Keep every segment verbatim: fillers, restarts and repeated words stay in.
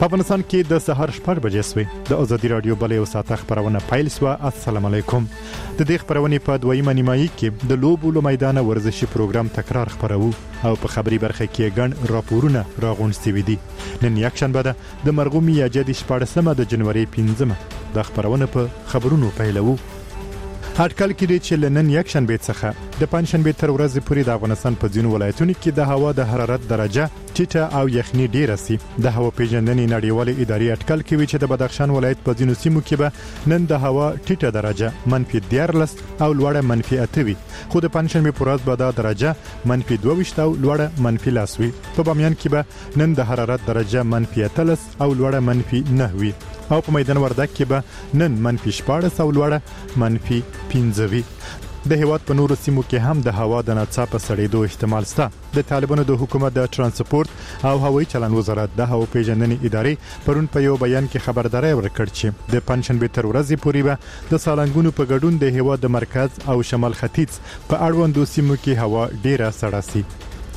په افغانستان کې د سهار شپږ بجې سوې د ازادي رادیو بلې او ساعته خبرونه پیل شوه. السلام علیکم. د دې خبرونې په دویمه نیمایي کې د لوبو له میدانه ورزشي پروګرام تکرار خبرو او په خبري برخه کې ګڼ راپورونه راغونډ شوي دي. نن یک شنبه ده د مرغومي یا جدي شپاړسمه د جنوري پنځمه د خبرونه په خبرونو پیلوو. اټکل کړي چې لنن یک شنبه څخه د پنځشنبه تر ورځې پورې د افغانستان په ځینو ولایتونو کې د هوا د حرارت درجه ټیټه او یخني ډیره سي. د هوا پیژندنې نړیوالې ادارې اټکل کوي چې د بدخشان ولایت په ځینو سیمو کې به نن د هوا ټیټه درجه منفي دیارلس او لوړه منفي اته وي، خو د پنځشنبه پر ورځ به دا درجه منفي دوه ویشت او لوړه منفي لاس وي. په بامیان کې به نن د حرارت درجه منفي اتلس او لوړه منفي نه وي او په میدان وردګ کې به نن منفي شپاړس او لوړه منفي پنځه وي. د هیواد په نورو سیمو کې هم د هوا د ناڅاپه سړېدو احتمال شته. د طالبانو د حکومت د ترانسپورت او هوایي چلند وزارت د هوا پیژندنې ادارې پرون په یو بیان کې خبرداري ورکړه چې د پنځشنبه تر ورځې پورې به د سالنګونو په ګډون د هیواد د مرکز او شمال ختیځ په اړوندو سیمو کې هوا ډیره سړه سي.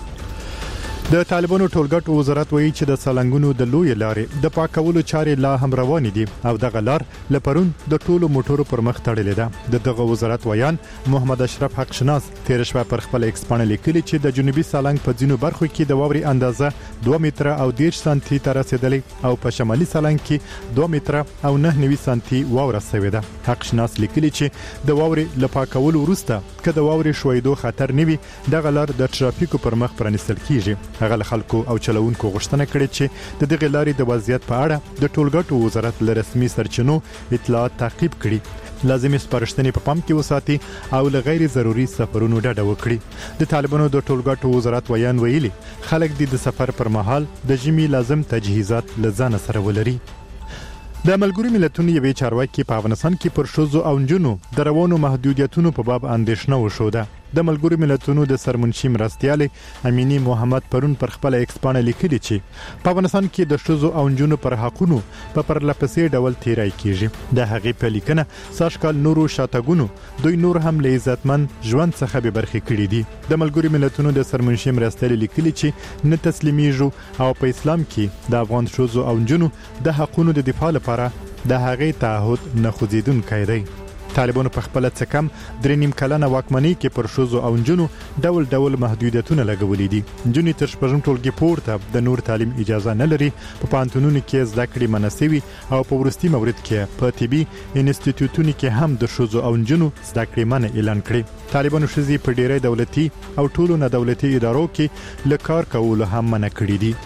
د طالبانو ټولګټو وزارت وایي چې د سالنګونو د لوی لارې د پاکولو چارې لا هم روانې دي او دغه لار لپرون د ټولو موټرو پر مخ تړلې ده. د دغه وزارت ویان محمد اشرف حق شناس تیر شپه پر خپل ایکس باندې لیکلي چې د جنوبي سالنګ په ځینو برخو کې د واوري اندازه دوه متره او دېرش سانتي ته رسیدلې او په شمالي سالنګ کې دوه متره او نه نوي سانتي واوره شوې ده. حق شناس لیکلي چې د واوري لپاکولو وروسته که د واوري شویدو خطر نوي دغه لار د ترافیکو پر مخ پرانیستل کیږي. هغه خلکو او چلوونکو غوښتنه کړې چې د دغه لارې د وضعیت په اړه د ټولګټو وزارت له رسمي سرچینو اطلاعات تعقیب کړي، لازمي سپارښتنې په پام کې وساتي او له غیر ضروري سفرونو ډډه وکړي. د طالبانو د ټولګټو وزارت ویان ویلي خلک د سفر پر مهال د ژمي لازم تجهیزات لزان سره ولري. د ملګرو ملتونو یوې چارواکي په افغانستان کې پر ښځو او نجونو د روانو محدودیتونو په باب اندېښنه وښوده. د ملګرو ملتونو د سرمنشي مرستیال امینی محمد پرون پر خپل ایکس باندې لیکلي چې په افغانستان کې د ښځو او نجونو پر حقونو په پرلپسې ډول تیرای کیږي. د هغې په لیکنه ساشکال نورو شاتګونو دوی نور هم له عزتمن ژوند څخه به برخې کړي دي. د ملګرو ملتونو د سرمنشي مرستیال لیکلي چې نه تسلیمیږي او په اسلام کې د افغان ښځو او نجونو د حقونو د دفاع لپاره د هغې تعهد نه خوځیدونکی دی. طالبانو په خپل څه کم درې نیم کلنه واکمنۍ کې پر ښځو او نجونو ډول ډول محدودیتونه لګولې دي. نجونې تر شپږم ټولګي پورته د نور تعلیم اجازه نه لري، په پوهنتونونو کې زده کړې منع شوي او په وروستي مورد کې په طبي انسټیټیوټونو کې هم د ښځو او نجونو زده کړې منع اعلان کړې. طالبانو ښځې په ډېری دولتي او ټولو نه دولتي ادارو کې له کار کولو هم منع کړې دي.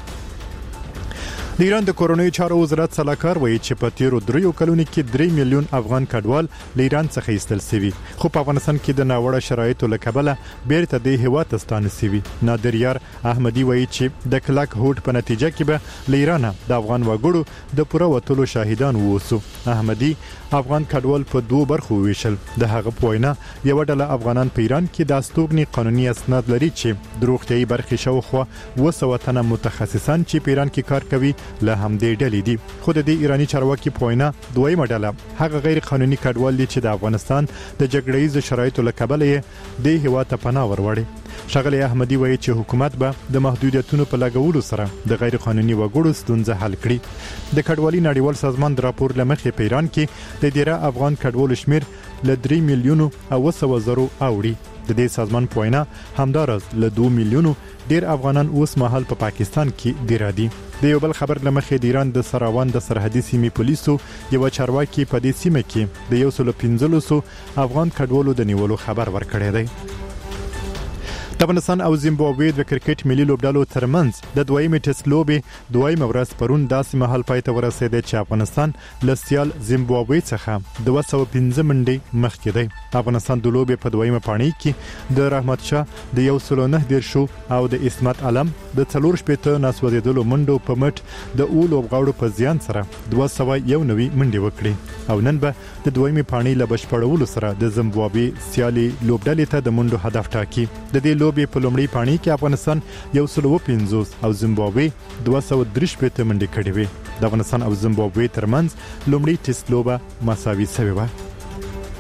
د ایران د کورونی چارو وزارت سلاکار وایي چې په تیرو دریو کلونو کې درې میلیون افغان کډوال له ایران څخه ایستل شوي، خو په افغانستان کې د ناوړه شرایطو له کبله بیرته د هیواد ستانه شوي. نادر یار احمدی وایي چې د کلک هوټ په نتیجه کې به له ایران د افغان وګړو د پوره وټولو شاهدان ووسو. احمدی افغان کډوال په دوه برخو ویشل. د هغه په وینا یو ډله افغانان په ایران کې د استوګنې قانوني اسناد لري چې د روغتیايي برخې شاوخوا اوه سوه تنه متخصصان چې په ایران کې کار کوي له همدې ډلې دي. خو د دې ایرانی چارواکي په وینا دویمه ډله هغه غیر قانوني کډوال دي چې د افغانستان د جګړه‌ییز شرایطو له کبله یې د هیواد ته پناه وروړي. ښاغلی احمدی وایي چې حکومت به د محدودیتونو په لګولو سره د غیر قانوني وګړو ستونزه حل کړي. د کډوالۍ نړیوال سازمان د راپور له مخې په ایران کې د ډیره افغان کډوالو شمیر له درې میلیونو او سوه زرو اوړي. د دې سازمان په وینا همدارس له دوه میلیونو ډیر افغانان اوس مهال په پا پاکستان کې ډیر دي. د یو بل خبر لمخې د ایران د سراوان د سرحدي سیمې پولیسو یو چارواکي په دې سیمه کې د یو سل پنځلسو افغان کډوالو د نیولو خبر ورکړی دی. د افغانستان او زیمبابوې د کرکټ ملي لوبډلو ترمنځ د دویمې ټیسټ لوبې دویمه ورځ پرون داسې مهال پای ته ورسېده چې افغانستان له سیال زیمبابوې څخه دوه سوه پنځه منډې مخکې دی. افغانستان د لوبې په دویمه پاڼۍ کې د رحمت شاه د یو سل نه دېرشو او د اسمت علم د څلور شپېته ناسوځېدلو منډو په مټ د اوو لوبغاړو په زیان سره دوه سوه یو نوي منډې وکړې او نن به د دویمې پاڼۍ له بشپړولو سره د زیمبابوې سیالي لوبډلې ته د منډو هدف ټاکي. د دې لوبې په لومړۍ پاڼۍ کې افغانستان یو سل اوه پنځوس او زیمبابوې دوه سوه درې شپېته منډې کړې وې. د افغانستان او زیمبابوې ترمنځ لومړۍ ټیسټ لوبه مساوي شوې وه.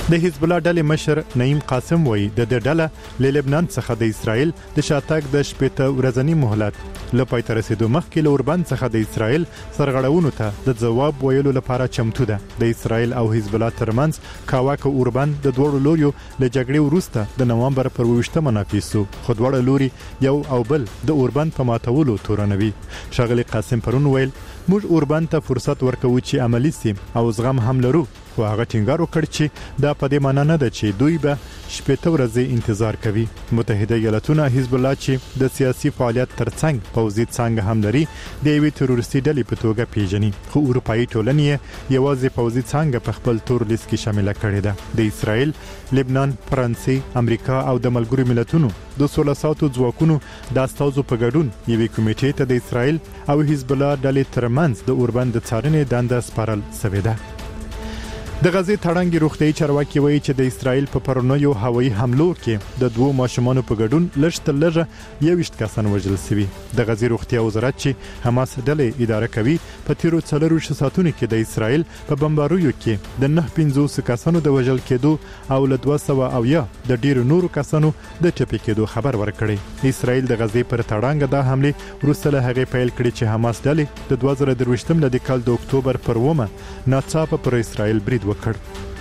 د حزب الله ډلې مشر نعیم قاسم وایي د دې ډله له لبنان څخه د اسرائیل د شاتګ د شپږ ورځنی مهلت لپاره تر رسیدو مخکې له اوربند څخه د اسرائیل سرغړونو ته د جواب ویلو لپاره چمتو ده. د اسرائیل او حزب الله ترمنځ کاواک اوربند د دوړو لوريو له جګړې وروسته د نوامبر پر ویشتمه نافذ شو، خو دواړه لوري یو او بل د اوربند په ماتولو تورنوي. ښاغلي قاسم پرون ویل موږ اوربند ته فرصت ورکوو چې عملی سي او زغم هم لرو، خو هغه ټینګار وکړ چې دا په دې معنی نه ده چې دوی به شپږ ورځې انتظار کوي. متحده ایالاتونه حزب الله چې د سیاسي فعالیت ترڅنګ پوځي څنګه هم لري د یوې تروریستي ډلې په توګه پیژني، خو اروپאי ټولنې یوازې پوځي څنګه په خپل تور لیست کې شامل کړي ده. د اسرائیل، لبنان، فرانسې، امریکا او د ملګرو ملتونو د سولې ساتو ځواکونو د استازو په ګډون یوې کمیټې ته د اسرائیل او حزب الله ډلې ترمنځ د اوربند د څارنې دنده سپارل شوې ده. د غزې تړانګي روغتي چارواکي وایي چې د اسرائیل په پرونیو هوایي حملو کې د دوو ماشومانو په ګډون لږ لږه یوشت کسان وژل شوي. د غزې روغتي وزارت چې حماس ډلې اداره کوي په تیرو څلورو ساعتونو کې د اسرائیل په بمباریو کې د نه پنځوس کسانو د وژل کېدو او له دوه سوه او یا د ډیرو نورو کسانو د ټپي کېدو خبر ورکړي. اسرائیل د غزې پر تړانګ د حمله وروسته له هغه پیل کړي چې حماس ډلې د دوه زره درویشتم د کال د اکتوبر پر اومه ناڅاپه پر اسرائیل برید وکړ.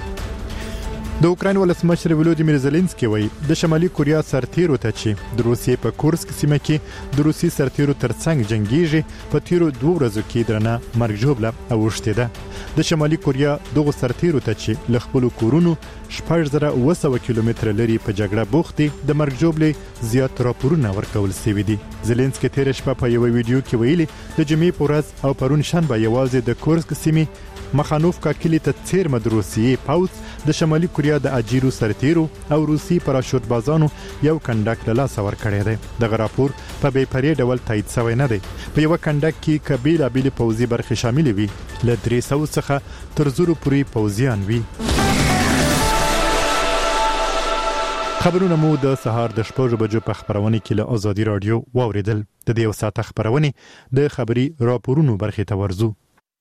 د اوکراین ولسمشر ولودیمیر زيلنسکي وایي د شمالي کوریا سرتیرو ته چې د روسیې په کورسک سیمه کې د روسي سرتیرو ترڅنګ جنگیږي په تیرو دوه ورځو کې درنه مرګ ژوبله اوښته ده. د شمالي کوریا دغه سرتیرو ته چې لخپل کورونو شپږ زره اوه سوه کیلومتره لري په جګړه بوختي د مرګ ژوبلې زیات راپورونه ورکول شوي دي. زيلنسکي تیر شپه په یو ویډیو کې ویلي د جمعې په ورځ او پرون شنبه یوازې د کورسک سیمه مخانوفکا کلی ته څیرمه د روسیې پاوځ د شمالي کوریا د اجیرو سرتیرو او روسي پراشوت بازانو یو کنډک له لاس ور کړی دی. دغه راپور په بې پرې ډول تایید شوی نه دی. په یو کنډک کې کبیله بیل پوځي برخه شامل وي، له درې سوه څخه تر زرو پورې پوځیان وي. خبرونه مو د سهار د شپږ بجو په خبرونه کې له ازادي رادیو واوریدل. د دې یو ساعت خبرونه د خبري راپورونو برخه ته ورزو.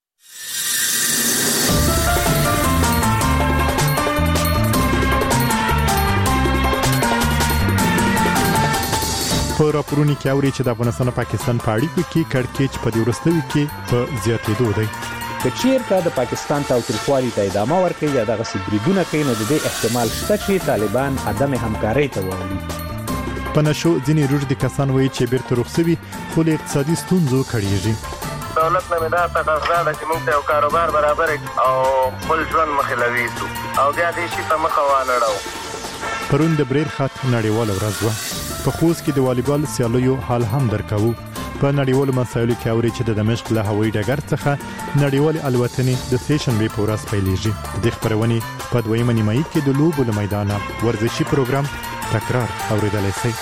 په راپورونو کې اوري چې د افغانستان او پاکستان په اړیکو کې کړکېچ په دې ورستوي کې په زیاتېدو دی. که چیرته د پاکستان تاوتریخوالي ته ادامه ورکړي یا دغه سبریدونه کوي نو د دې احتمال شته چې طالبان عدم همکاري ته واوړي. په نشو ځینې روږدي کسان وایي چې بیرته رخصوي خو له اقتصادي ستونزو کړيږي. دولت نه مدا تقاضا ده چې موږ ته یو کاروبار برابر او خپل ژوند مخلوي او بیا دې شي په مخه وانهړو. پرون د بریر خط نړیواله ورځ وه. په خوست کې د والیبال سیالیو حال هم درکاوه. په نړیوالو مسایلو کې اوري چې د دمشق له هوایي ډګر څخه نړیوال الوتنې د سټیشن به پورس پیلېږي. د خبرونې په دویمه نیمایي کې د لوبو له میدانه ورزشي پروګرام تکرار اوریدل شي.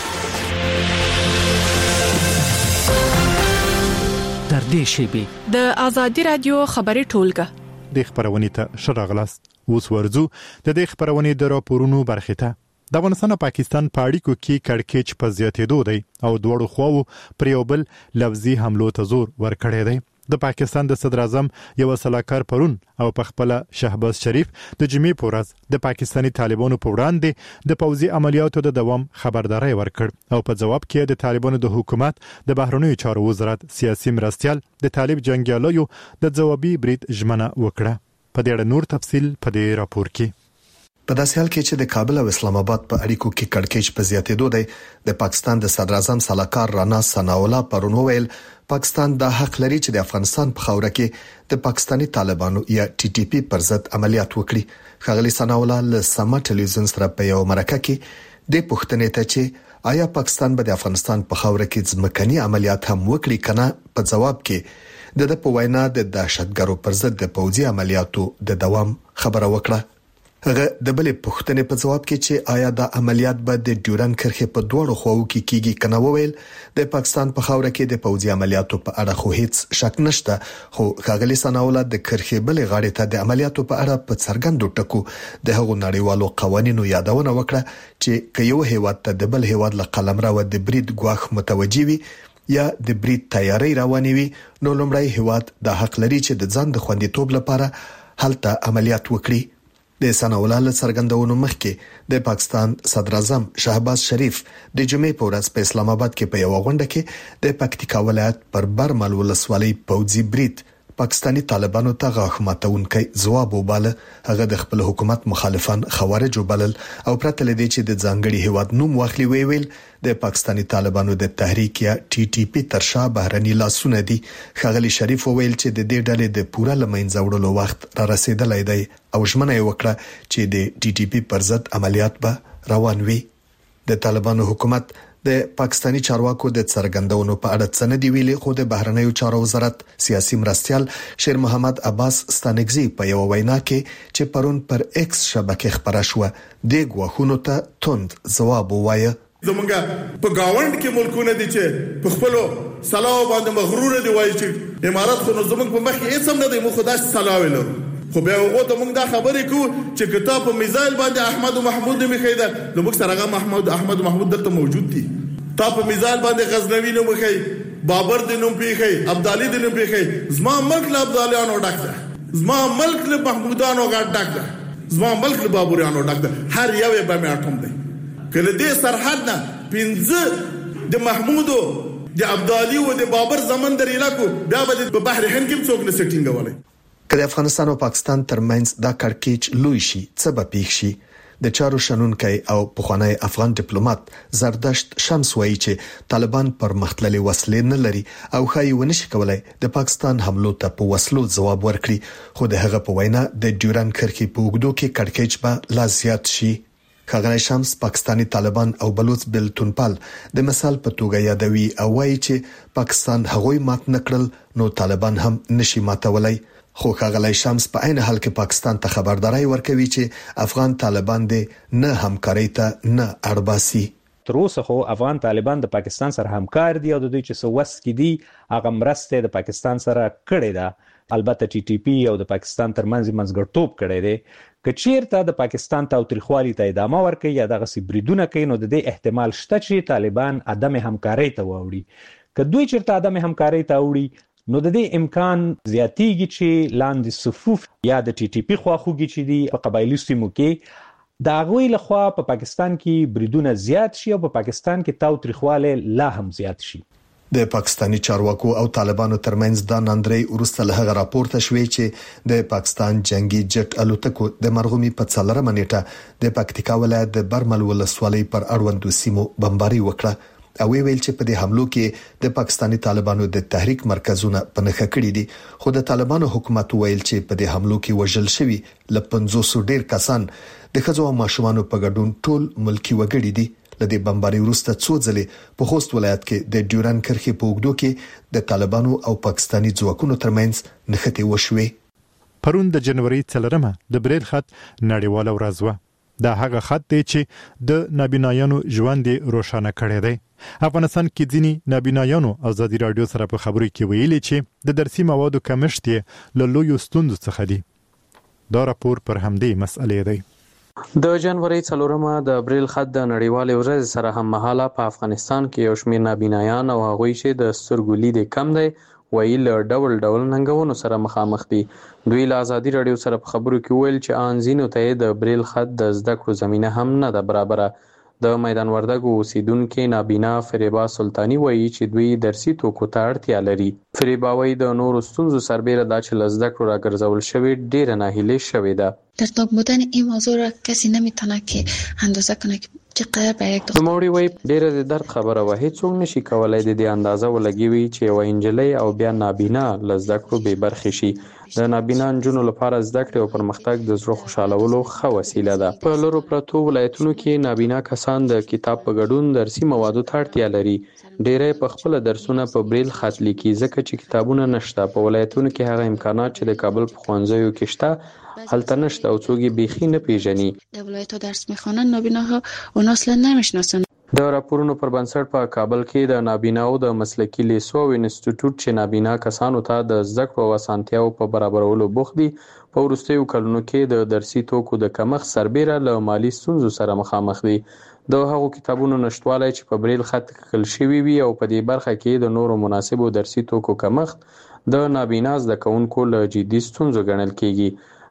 در دې شیبه د ازادي رادیو خبري ټولګه د خبرونې ته شراغلاست. اوس ورزو د دې خبرونې د راپورونو برخه ته. د افغانستان او پاکستان په اړیکو کې کړکېچ په زیاتېدو دی او دوړو خواو پر یو بل لفظي حملو ته زور ورکړی دی. د پاکستان د صدر اعظم یو سلاکار پرون او په خپل شهباز شریف د جمعې په ورځ د پاکستاني طالبانو په وړاندې د پوځي عملیاتو د دوام خبرداري ورکړ او په جواب کې د طالبانو د حکومت د بهرنیو چارو وزارت سیاسي مرستيال د طالب جنگیالیو د جوابي برید ژمنه وکړه. په دې اړه نور تفصيل په دې راپور کې. په داسې حال کې چې د کابل او اسلام آباد په اړیکو کې کړکېچ په زیاتېدو دی، د پاکستان د صدر اعظم سلاکار رانا ثناء الله پرون ویل پاکستان د حق لري چې د افغانستان په خاوره کې د پاکستاني طالبانو یا ټي ټي پی پر ضد عملیات وکړي. ښاغلي ثناء الله له سما ټلویزیون سره په یو مرکه کې د پښتنې ته چې آیا پاکستان به د افغانستان په خاوره کې ځمکني عملیات هم وکړي کنه په جواب کې د په وینا د دهشتګرو پر ضد د پوځي عملیاتو د دوام خبره وکړه. هغه د بلې پښتنې په جواب کې چې آیا د عملیات به د ډیورن کرښې په دوړو خواو کې کیږي کنه وویل د پاکستان په خاوره کې د پوځي عملیاتو په اړه خو هیڅ شک نشته، خو ښاغلي ثناء الله د کرښې بلې غاړې ته د عملیاتو په اړه په څرګندو ټکو د هغو نړیوالو قوانینو یادونه وکړه چې که یو هیواد ته د بل هیواد له قلمرو د برید ګواښ متوجي وي یا د برید تیاری رواني وي نو لومړی هیواد د حق لري چې د ځان د خوندیتوب لپاره هلته عملیات وکړي. د سناولا له څرګندونو مخکې د پاکستان صدر اعظم شهباز شریف د جمعې په ورځ په اسلام آباد کې په یو غونډه کې د پکتیکا ولایت پر برمل ولسوالۍ پوځي برید پاکستانی طالبانو ته غاښ ماتونکي ځواب وباله. هغه د خپل حکومت مخالفان خوارج وبلل او پرته لدی چې د ځانګړي هیواد نوم واخلي ویل د پاکستانی طالبانو د تحریک یا ټي ټي پی ترشا بهرني لاسونه دي. ښاغلي شریف ویل چې د دې ډلې د پوره لمنځه وړلو وخت را رسیدلی دی او ژمنه یې وکړه چې د ټي ټي پی پر ضد عملیات به روان وي. د طالبانو حکومت د پاکستانی چارواکو د څرګندونو په اړه څه نه دی ویلي، خو د بهرنیو چارو وزارت سیاسي مرستيال شیر محمد عباس ستانګزي په یو وینا کې چې پرون پر ایکس شبکې خبره شو د غوښونو ته توند ځواب ووایه. زمونږه په گاوند کې ملکونه دي چې په خپل سلاو باندې مغرور دي، وایي چې امارات خو زمونږ په مخ کې هیڅ هم نه دی، مو خدای سلاو ولر خو بیا هغه ته موږ دا خبرې کوو چې کتاب په میزایل باندې احمد محمود نومي خیدل نو موږ سره هغه محمود احمد محمود دلته موجود دي. تا په میزایل باندې غزنوی نوم خی، بابر د نوم پیخی، عبدالي د نوم پیخی. زما ملک له عبداليانو ډک ده، زما ملک له محمودانو ډک ده، زما ملک له بابریانو ډک ده. هر یو به مې اټوم دی. کله دې سرحد نه پنځه د محمودو د عبدالي او د بابر زمون در علاقو بیا به په بحر هند کې څوک نه سټینګ ولای. کله افغانستان او پاکستان ترمنځ دا کړکېچ لوی شي څه به پیښ شي. د چارو شنونکي او پخوانی افغان ډیپلوماټ زردشت شمس وایي چې طالبان پر مختللي وسلې نه لري او خایي ونشي کولای د پاکستان حملو ته په وسلو ځواب ورکړي، خو د هغه په وینا د ډیورن کرښې په وګړو کې کړکېچ به لا زیات شي. ښاغلی شمس پاکستانی طالبان او بلوچ بلتونپال د مثال په توګه یادوي او وایي چې پاکستان هغوی مات نکړل نو طالبان هم نشي ماتولای. خو ښاغلی شمس په عین حال کې پاکستان ته خبرداري ورکوي چې افغان طالبان دې نه همکاري ته نه اړباسي. تر اوسه خو افغان طالبان د پاکستان سره همکار دي او د دوی چې سوس کې دي هغه مرسته د پاکستان سره کړې ده. البته ټي ټي پی او د پاکستان ترمنځ منځګړتوب کړی دی. کچیرته د پاکستان تاوتریخوالي ته ادامه ورکړي یا دغه سي بریدونه کوي نو د دې احتمال شته چې طالبان عدم همکاري ته واوړي. که دوی چیرته عدم همکاري ته واوړي نو د دې امکان زیاتېږي چې لاندې صفوف یا د ټي ټي پی خواخوږي چې دي په قبایلی سیمو کې د هغوی لخوا په پاکستان کې بریدونه زیات شي او په پاکستان کې تاوتریخواله لا هم زیات شي. د پاکستانی چارواکو او طالبانو ترمنځ د ناندري ورسته له هغه راپورته شوې چې د پاکستان جنگي جټ الوتکو د مرغومي په څلورمه نیټه د پکتیکا ولایت د برمل ولسوالۍ پر اړوندو سیمو بمباري وکړه او ویل چې په دې حملو کې د پاکستانی طالبانو د تحریک مرکزونه په نخښه کړی دي. خو د طالبانو حکومت ویل چې په دې حملو کې وژل شوی ل پنځوس ډیر کسان د ښځو او ماشومانو په ګډون ټول ملکی وګړي دي. لدې بمباري وروسته څو ځلې په خوست ولایت کې د ډیورن کرښې په وګړو کې د طالبانو او پاکستانی ځواکونو ترمنځ نښتې وشوي. پرون د جنوري څلورمه د بریل خط نړیواله ورځ و. دا هغه خط دی چې د نابینایانو ژوند روښانه کړی دی. افغانستان کې ځینی نابینایانو ازادي رادیو سره په خبرو کې ویلي چې د درسي موادو کمښت یې له لویو ستونزو څخه دی. دا راپور پر همدې مسئلې دی. د جنوري څلورمه د اپریل خط د نړیوالې ورځ سره هم مهاله په افغانستان کې یو شمېر نابینایان او هغوی چې د سترګو لید کم دی وایي له ډول ډول ننګونو سره مخامخ دي. دوی له ازادي رادیو سره په خبرو کې ویل چې ان زینو ته د اپریل خط د زده کړو زمينه هم نه ده برابره. د میدان وردګو اوسیدونکو نابینا فریبا سلطانی وایي چې دوی درسي توکو ته اړتیا لري. فریبا وایي د نورو ستونزو سربېره دا چې له زده کړو راګرځول شوی ډېره ناهیلي شوې ده. دردناک بودن این موضوع را کسی نمیتونه که اندازه کنه که چقدر برای یک دختر. نوموړي وایي ډېره د درد خبره وه، هیڅوک نشي کولای د دې اندازه ولګوي چې یوه نجلۍ او بیا نابینا له زده کړو بې برخې شي. د نابینا نجونو لپاره زده کړې او پرمختګ د زړه خوشحالولو ښه وسیله ده. په لرو پرتو ولایتونو کې نابینا کسان د کتاب په ګډون درسي موادو ته اړتیا لري. ډېری په خپل درسونه په بریل خط لیکي ځکه چې کتابونه نشته. په ولایتونو کې هغه امکانات چې د کابل په ښوونځیو کې شته هلته نشته او څوک یې بیخي نه پیژني. در ولایت‌ها درس می‌خوانند نابیناها اون اصلا نمی‌شناسند. د راپورونو پر بنسټ په کابل کې د نابیناو د مسلکي لیسو او انسټیټیوټ چې نابینا کسانو ته د زده کړو او اسانتیاو په برابرولو بوخت دي په وروستیو کلونو کې د درسي توکو د کمښت سربېره له مالي ستونزو سره مخامخ دي. د هغو کتابونو نشټوالی چې په بریل خط لیکل شوي وي او په دې برخه کې د نورو مناسبو درسي توکو کمښت د نابینا زده کوونکو له جدي ستونزو ګڼل کېږي.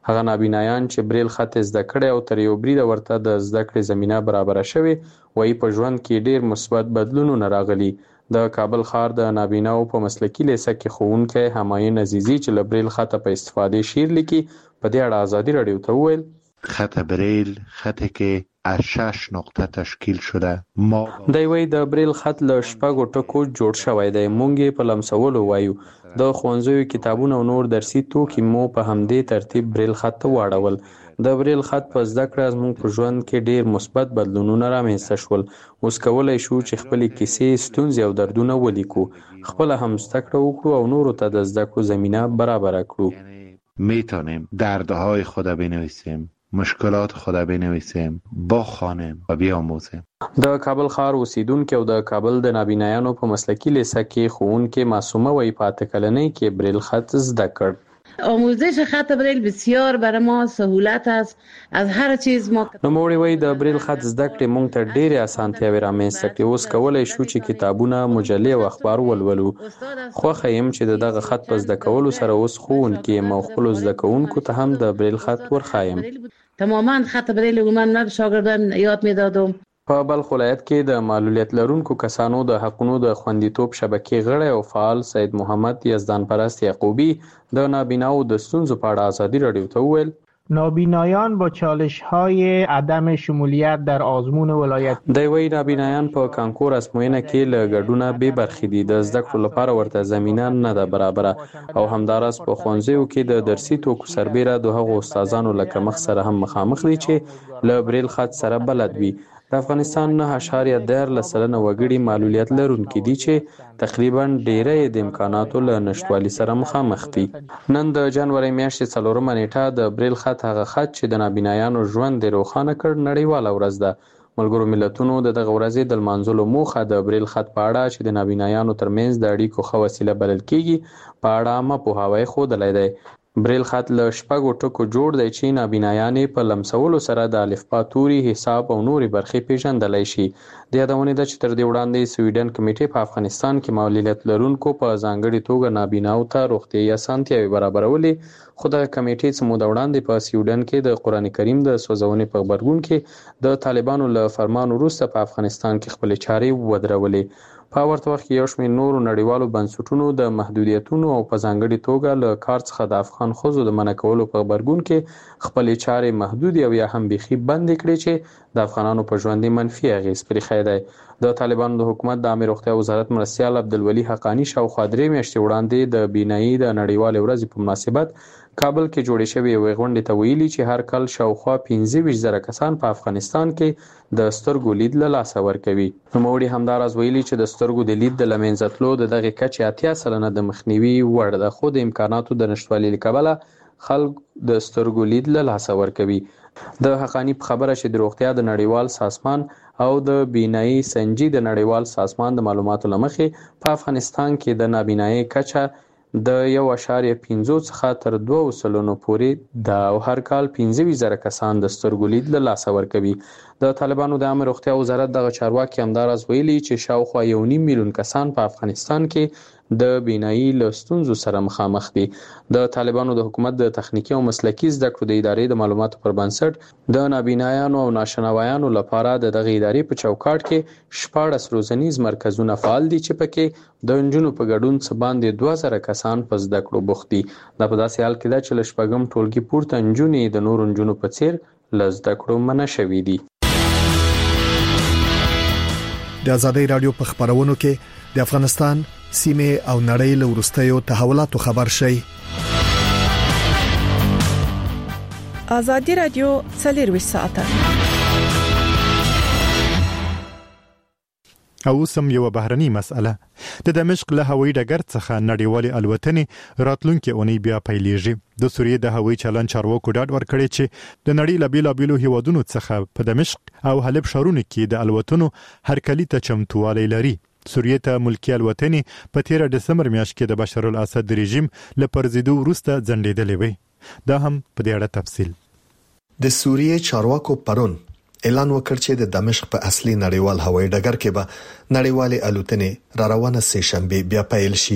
هغه نابینایان چې بریل خط زده کړي او تر یو بریده ورته د زده کړې زمينه برابر شوي وایي په ژوند کې ډیر مثبت بدلونونه راغلي. د کابل ښار د نابیناو په مسلکي لیسه کې ښوونکی همایون عزیزي چې له بریل خط په استفادې شعر لیکي په دې اړه ازادي رادیو ته وویل خط بریل خطی که از شش نقطه تشکیل شده ما دی وی د بریل خط له شپږو ټکو جوړ شوی دی. مونږ یې په لمسولو وایو. د ښوونځیو کتابونه او نور درسي توکي مو په همدې ترتیب بریل خط ته واړول. د بریل خط په زده کړه زموږ په ژوند کې ډیر مثبت بدلونونه رامنځته شول. اوس کولی شو چې خپلې کیسې، ستونزې او دردونه ولیکو، خپله هم زده کړه وکړو او نورو ته د زده کړو زمینه برابره کړو. میتونیم دردهای خود بنویسیم، مشکلات خود بنویسیم، بخوانیم و بیاموزیم. د کابل ښار اوسیدونکو او د کابل د نابینایانو په مسلکي لیسه کې ښوونکې معصومه وایي په اته کلنۍ کې بریل خط زده کړ. آموزش خط بریل بسیار برای ما سهولت است. از هر چیز ما نوموړي وایي د بریل خط زده کړې موږ ته ډېرې اسانتیاوې رامنځته کړې. اوس کولی شو چې کتابونه، مجلې او اخبار ولولو. خوښه یم چې د دغه خط په زده کولو سره اوس ښوونکی یم او خپلو زده کوونکو ته هم د بریل خط ورښایم. تماما خط بریل من نه شاګردان یاد میدادم. په بلخ ولایت کې د معلولیت لرونکو کسانو د حقونو د خوندیتوب شبکې غړی او فعال سید محمد یزدان پرست یعقوبی د نابیناو د ستونزو په اړه ازادي رادیو ته وویل نابینایان با چالش‌های عدم شمولیت در آزمون ولایت دی وی نابینایان په کانکور ازموینه کې له ګډونه بې برخې دي. د زده کړو لپاره ورته زمینه نه ده برابره او همداراز په ښوونځیو کې د درسي توکو سربیره د هغو استادانو له کمښت سره هم مخامخ دي چې له بریل خط سره بلد وي. د افغانستان نه اشاریه دیارلس سلنه وګړي معلولیت لرونکي دي چې تقریبا ډیری د امکاناتو له نشتوالي سره مخامخ دي. نن د جنوري میاشتې څلورمه نیټه د بریل خط هغه خط چې د نابینایانو ژوند یې روښانه کړ نړیواله ورځ ده. ملګرو ملتونو د دغه ورځې د لمانځلو موخه د بریل خط په اړه چې د نابینایانو ترمنځ د اړیکو ښه وسیله بلل کیږي په اړه عامه پوهاوی ښودلی دی. بریل خط له شپږو ټکو جوړ دی چې نابینایانې په لمسولو سره د الفبا توري، حساب او نورې برخې پیژندلی شي. د یادونې ده چې تر دې وړاندې سویډن کمیټې په افغانستان کې معلولیت لرونکو په ځانګړې توګه نابیناو ته روغتیایي اسانتیاوې برابرولې، خو دغه کمیټې څه موده وړاندې په سویډن کې د قرآن کریم د سوځونې په غبرګون کې د طالبانو له فرمان وروسته په افغانستان کې خپلې چارې ودرولې. په ورته وخت کې یو شمېر نورو نړیوالو بنسټونو د محدودیتونو او په ځانګړې توګه له کار څخه د افغان ښځو د منع کولو په غبرګون کې خپلې چارې محدودې او یا هم بیخي بندې کړې چې د افغانانو په ژوند منفي اغېز پرېښی دی. د طالبانو د حکومت د عامه روغتیا وزارت مرستیال عبدالولي حقانی شاوخوا درې میاشتې وړاندې د بینایي د نړیوالې ورځې په مناسبت کابل کې جوړې شوې یوې غونډې ته ویلي چې هر کال شاوخوا پنځه ویشت زره کسان په افغانستان کې د سترګو لید له لاسه ورکوي. نوموړي همداراز ویلي چې د سترګو د لید د له منځه تلو د دغې کچې اتیا سلنه د مخنیوي وړ ده، خو د امکاناتو د نشتوالي له کبله خلک د سترګو لید له لاسه ورکوي. د حقانی په خبره چې د روغتیا د نړیوال سازمان او د بینایي سنجي د نړیوال سازمان د معلوماتو له مخې په افغانستان کې د نابینایي کچه د یو اشاریه پنځو څخه تر دوه سلنو پورې ده او هر کال پنځه ویشت زره کسان د سترګو لید له لاسه ورکوي. د طالبانو د عامه روغتیا وزارت دغه چارواکي همداراز ویلي چې شاوخوا یو نیم میلیون کسان په افغانستان کې د بینایي له ستونزو سره مخامخ دي. د طالبانو د حکومت د تخنیکي او مسلکي زده کړو د ادارې د معلوماتو پر بنسټ د نابینایانو او ناشنوایانو لپاره د دغه ادارې په چوکاټ کې شپاړس روزنیز مرکزونه فعال دي چې پکې د نجونو په ګډون څه باندې دوه زره کسان په زده کړو بوخت دي. دا په داسې حال کې ده چې له شپږم ټولګي پورته نجونې د نورو نجونو په څیر له زده کړو منع شوي دي. د ازادۍ رادیو په خبرونو کې د افغانستان سیمه او نړۍ له ورستیو تحولاتو خبر شي. ازادي رادیو څلور ساعته او سم یو بهرني مسأله د دمشق له هوایي ډګر څخه نړیوالې الوتنې راتلونکي اونۍ بیا پیلېږي. د سوریې د هوایي چلن چارواکو ډاډ ورکړی چې د نړۍ له بیلابیلو هیوادونو څخه په دمشق او حلب ښارونو کې د الوتنو هرکلي ته چمتووالی لري. سوریې ته ملکی الوتنې په تیره دسمبر میاشت کې د بشار الاسد رژیم له پرځېدو وروسته ځنډېدلې وې. دا هم په دې اړه تفصیل. د سوریې چارواکو پرون اعلان وکړ چې د دمشق په اصلي نړیوال هوایي ډګر کې به نړیوالې الوتنې را روانه سه شنبه بیا پیل شي.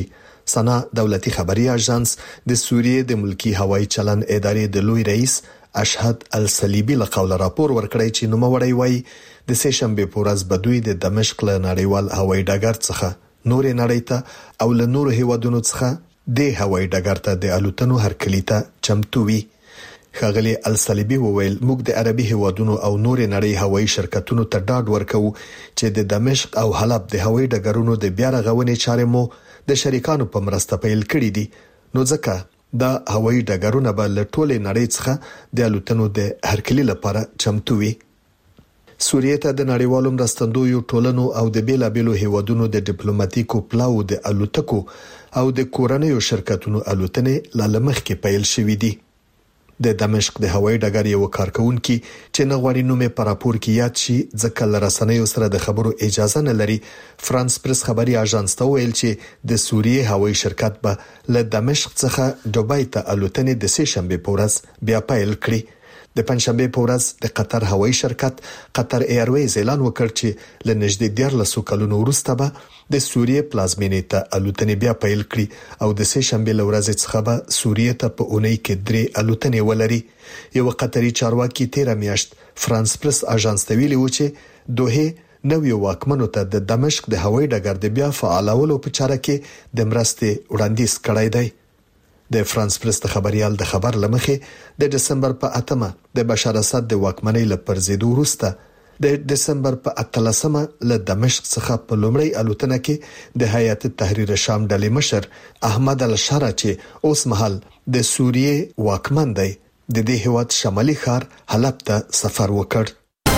سنا دولتي خبري اژانس د سوریې د ملکی هوایي چلن ادارې د لوی رئیس اشهد الصلیبی له قوله راپور ورکړی چې نوموړی وایي د سه شنبه په ورځ بدوی د دمشق له نړیوال هوایي ډګر څخه نور نړۍ ته او له نور هیوادونو څخه د هوایي ډګر ته د الوتنو هرکلی ته چمتو وي. ښاغلي الصلیبی وویل موږ د عربي هیوادونو او نور نړۍ هوایي شرکتونو ته ډاډ ورکوو چې د دمشق او حلب د هوایي ډګرونو د بیا رغونې چارې مو د شریکانو په مرسته پیل کړې دي، نو ځکه دا هوایي ډګرونه به له ټولې نړۍ څخه د الوتنو د هرکلی لپاره چمتو وي. سوریې ته د نړیوالو مرستندویو ټولنو او د بیلابېلو هیوادونو د ډیپلوماټیکو پلاو د الوتکو او د کورنیو شرکتونو الوتنې لا لمخکې پیل شوې دي. د دمشق د هوایي ډګر یو کارکونکي چې نه غواړي نوم په راپور کې یاد شي ځکه له رسنیو سره د خبرو اجازه نه لري، فرانس پریس خبري اژانس ته ویل چې د سوریې هوایي شرکت به له دمشق څخه دوبۍ ته الوتنې د سه شنبه په ورځ بیا پیل کړي. د پنځشنبه په ورځ د قطر هوایي شرکت قطر ایرویز اعلان وکړ چې له نږدې دیارلسو کلونو وروسته به د سوریې پلازمینې ته الوتنې بیا پیل کړي او د سه شنبه له ورځې څخه به سوریې ته په اونۍ کې درې الوتنې ولري. یو قطري چارواکي تیر میاشت فرانس پریس اژانس ته ویلي و چې دوه نوې واکمنو ته د دمشق د هوایي ډګر د بیا فعالولو په چاره کې د مرستې وړاندیز کړی دی. د فرانس پریس د خبريال د خبر لمخې د دسمبر په اتمه د بشار اسد د واکمنۍ لپاره زیدو وروسته د دسمبر په اتلسمه له دمشق څخه په لومړی الوتنه کې د هیئت تحریر شام ډلې مشر احمد الشارع چې اوس مهال د سوریې واکمن دی د دې هیواد شمالي ښار حلب ته سفر وکړ.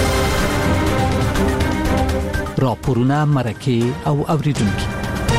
راپورونه مرکه او اوریدونکو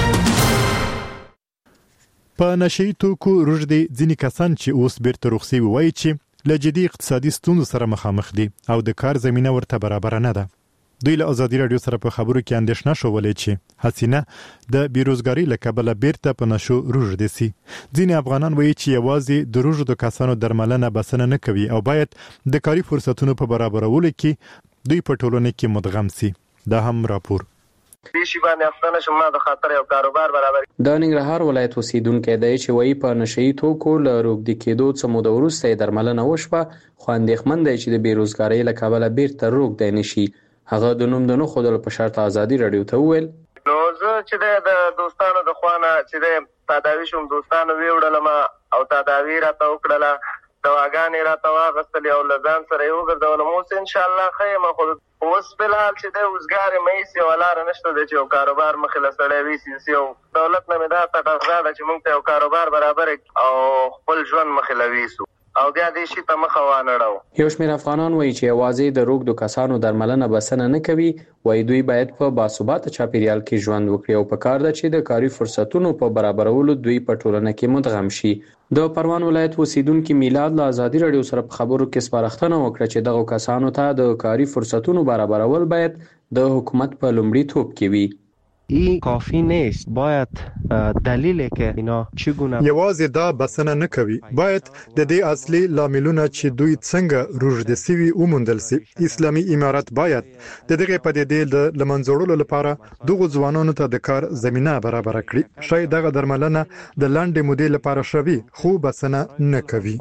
په نشي توکو روږدي ځینی کسان چې اوس بیرته رخصي وایي چې له جدي اقتصادي ستونزو سره مخامخ دي او د کار زمينه ورته برابر نه ده. دوی له ازادي رادیو سره په خبرو کې اندېښنه شولې چې حسینه د بیروزګاری له کبله بیرته په نشو روږدي سي. ځینی افغانان وایي چې یوازې د روږدو کسانو درملنه بسنه نه کوي او باید د کاري فرصتونو په برابرولو کې دوی په ټولنه کې مدغم سي. دا هم راپور دې شی باندې افغان شمه د خاطر یو کاروبار برابر. د ننګرهار ولایت اوسیدونکو دی چې وایي په نشئی توکو له روږدي کېدو څخه مو د ورسته درملنه وشوه، خو اندېښمن دی چې د بیروزګاری له کبله بیرته روږدي نشي. هغه د نوم د نه خودل په شرط ازادي رادیو ته وویل نو زه چې د دوستانو د خوانه چې د تداوی شوم دوستانو ویوړل ما او تداوی راته وکړه دواګانې راته واغستلې او لزان سره یو ګرځول مو ان شاء الله خیمه خو اوس بلال چې د وزګار مې سي ولار نشته د چې کاروبار مخله سره وی سي او دولت نه مدا تقاضا ده چې موږ ته کاروبار برابر او خپل ژوند مخله ویسو او بیا دې شي ته مخوانړو. یو شمېر افغانان وایي چې یوازې د روږدو کسانو درملنه بسنه نه کوي، وایي دوی باید په باثباته چاپیریال کې ژوند وکړي او په کار ده چې د کاري فرصتونو په برابرولو دوی په ټولنه کې مدغم شي. د پروان ولایت اوسیدونکو میلاد له ازادي رادیو سره په خبرو کې سپارښتنه وکړه چې دغه کسانو ته د کاري فرصتونو برابرول باید د حکومت په لومړي توپ کې وي. این کافی نیست، باید دلیلی که اینا چگونه یوازې دا بسنه نه کوي، باید د دې اصلي لاملونه چې دوی څنګه روږدي سوي وموندل سي. اسلامي امارت باید د دغه پدیدې د لمنځوړلو لپاره دغه ځوانانو ته د کار زمينه برابر کړي. شاید دغه درملنه د لاندې مودې لپاره شوي خو بسنه نه کوي.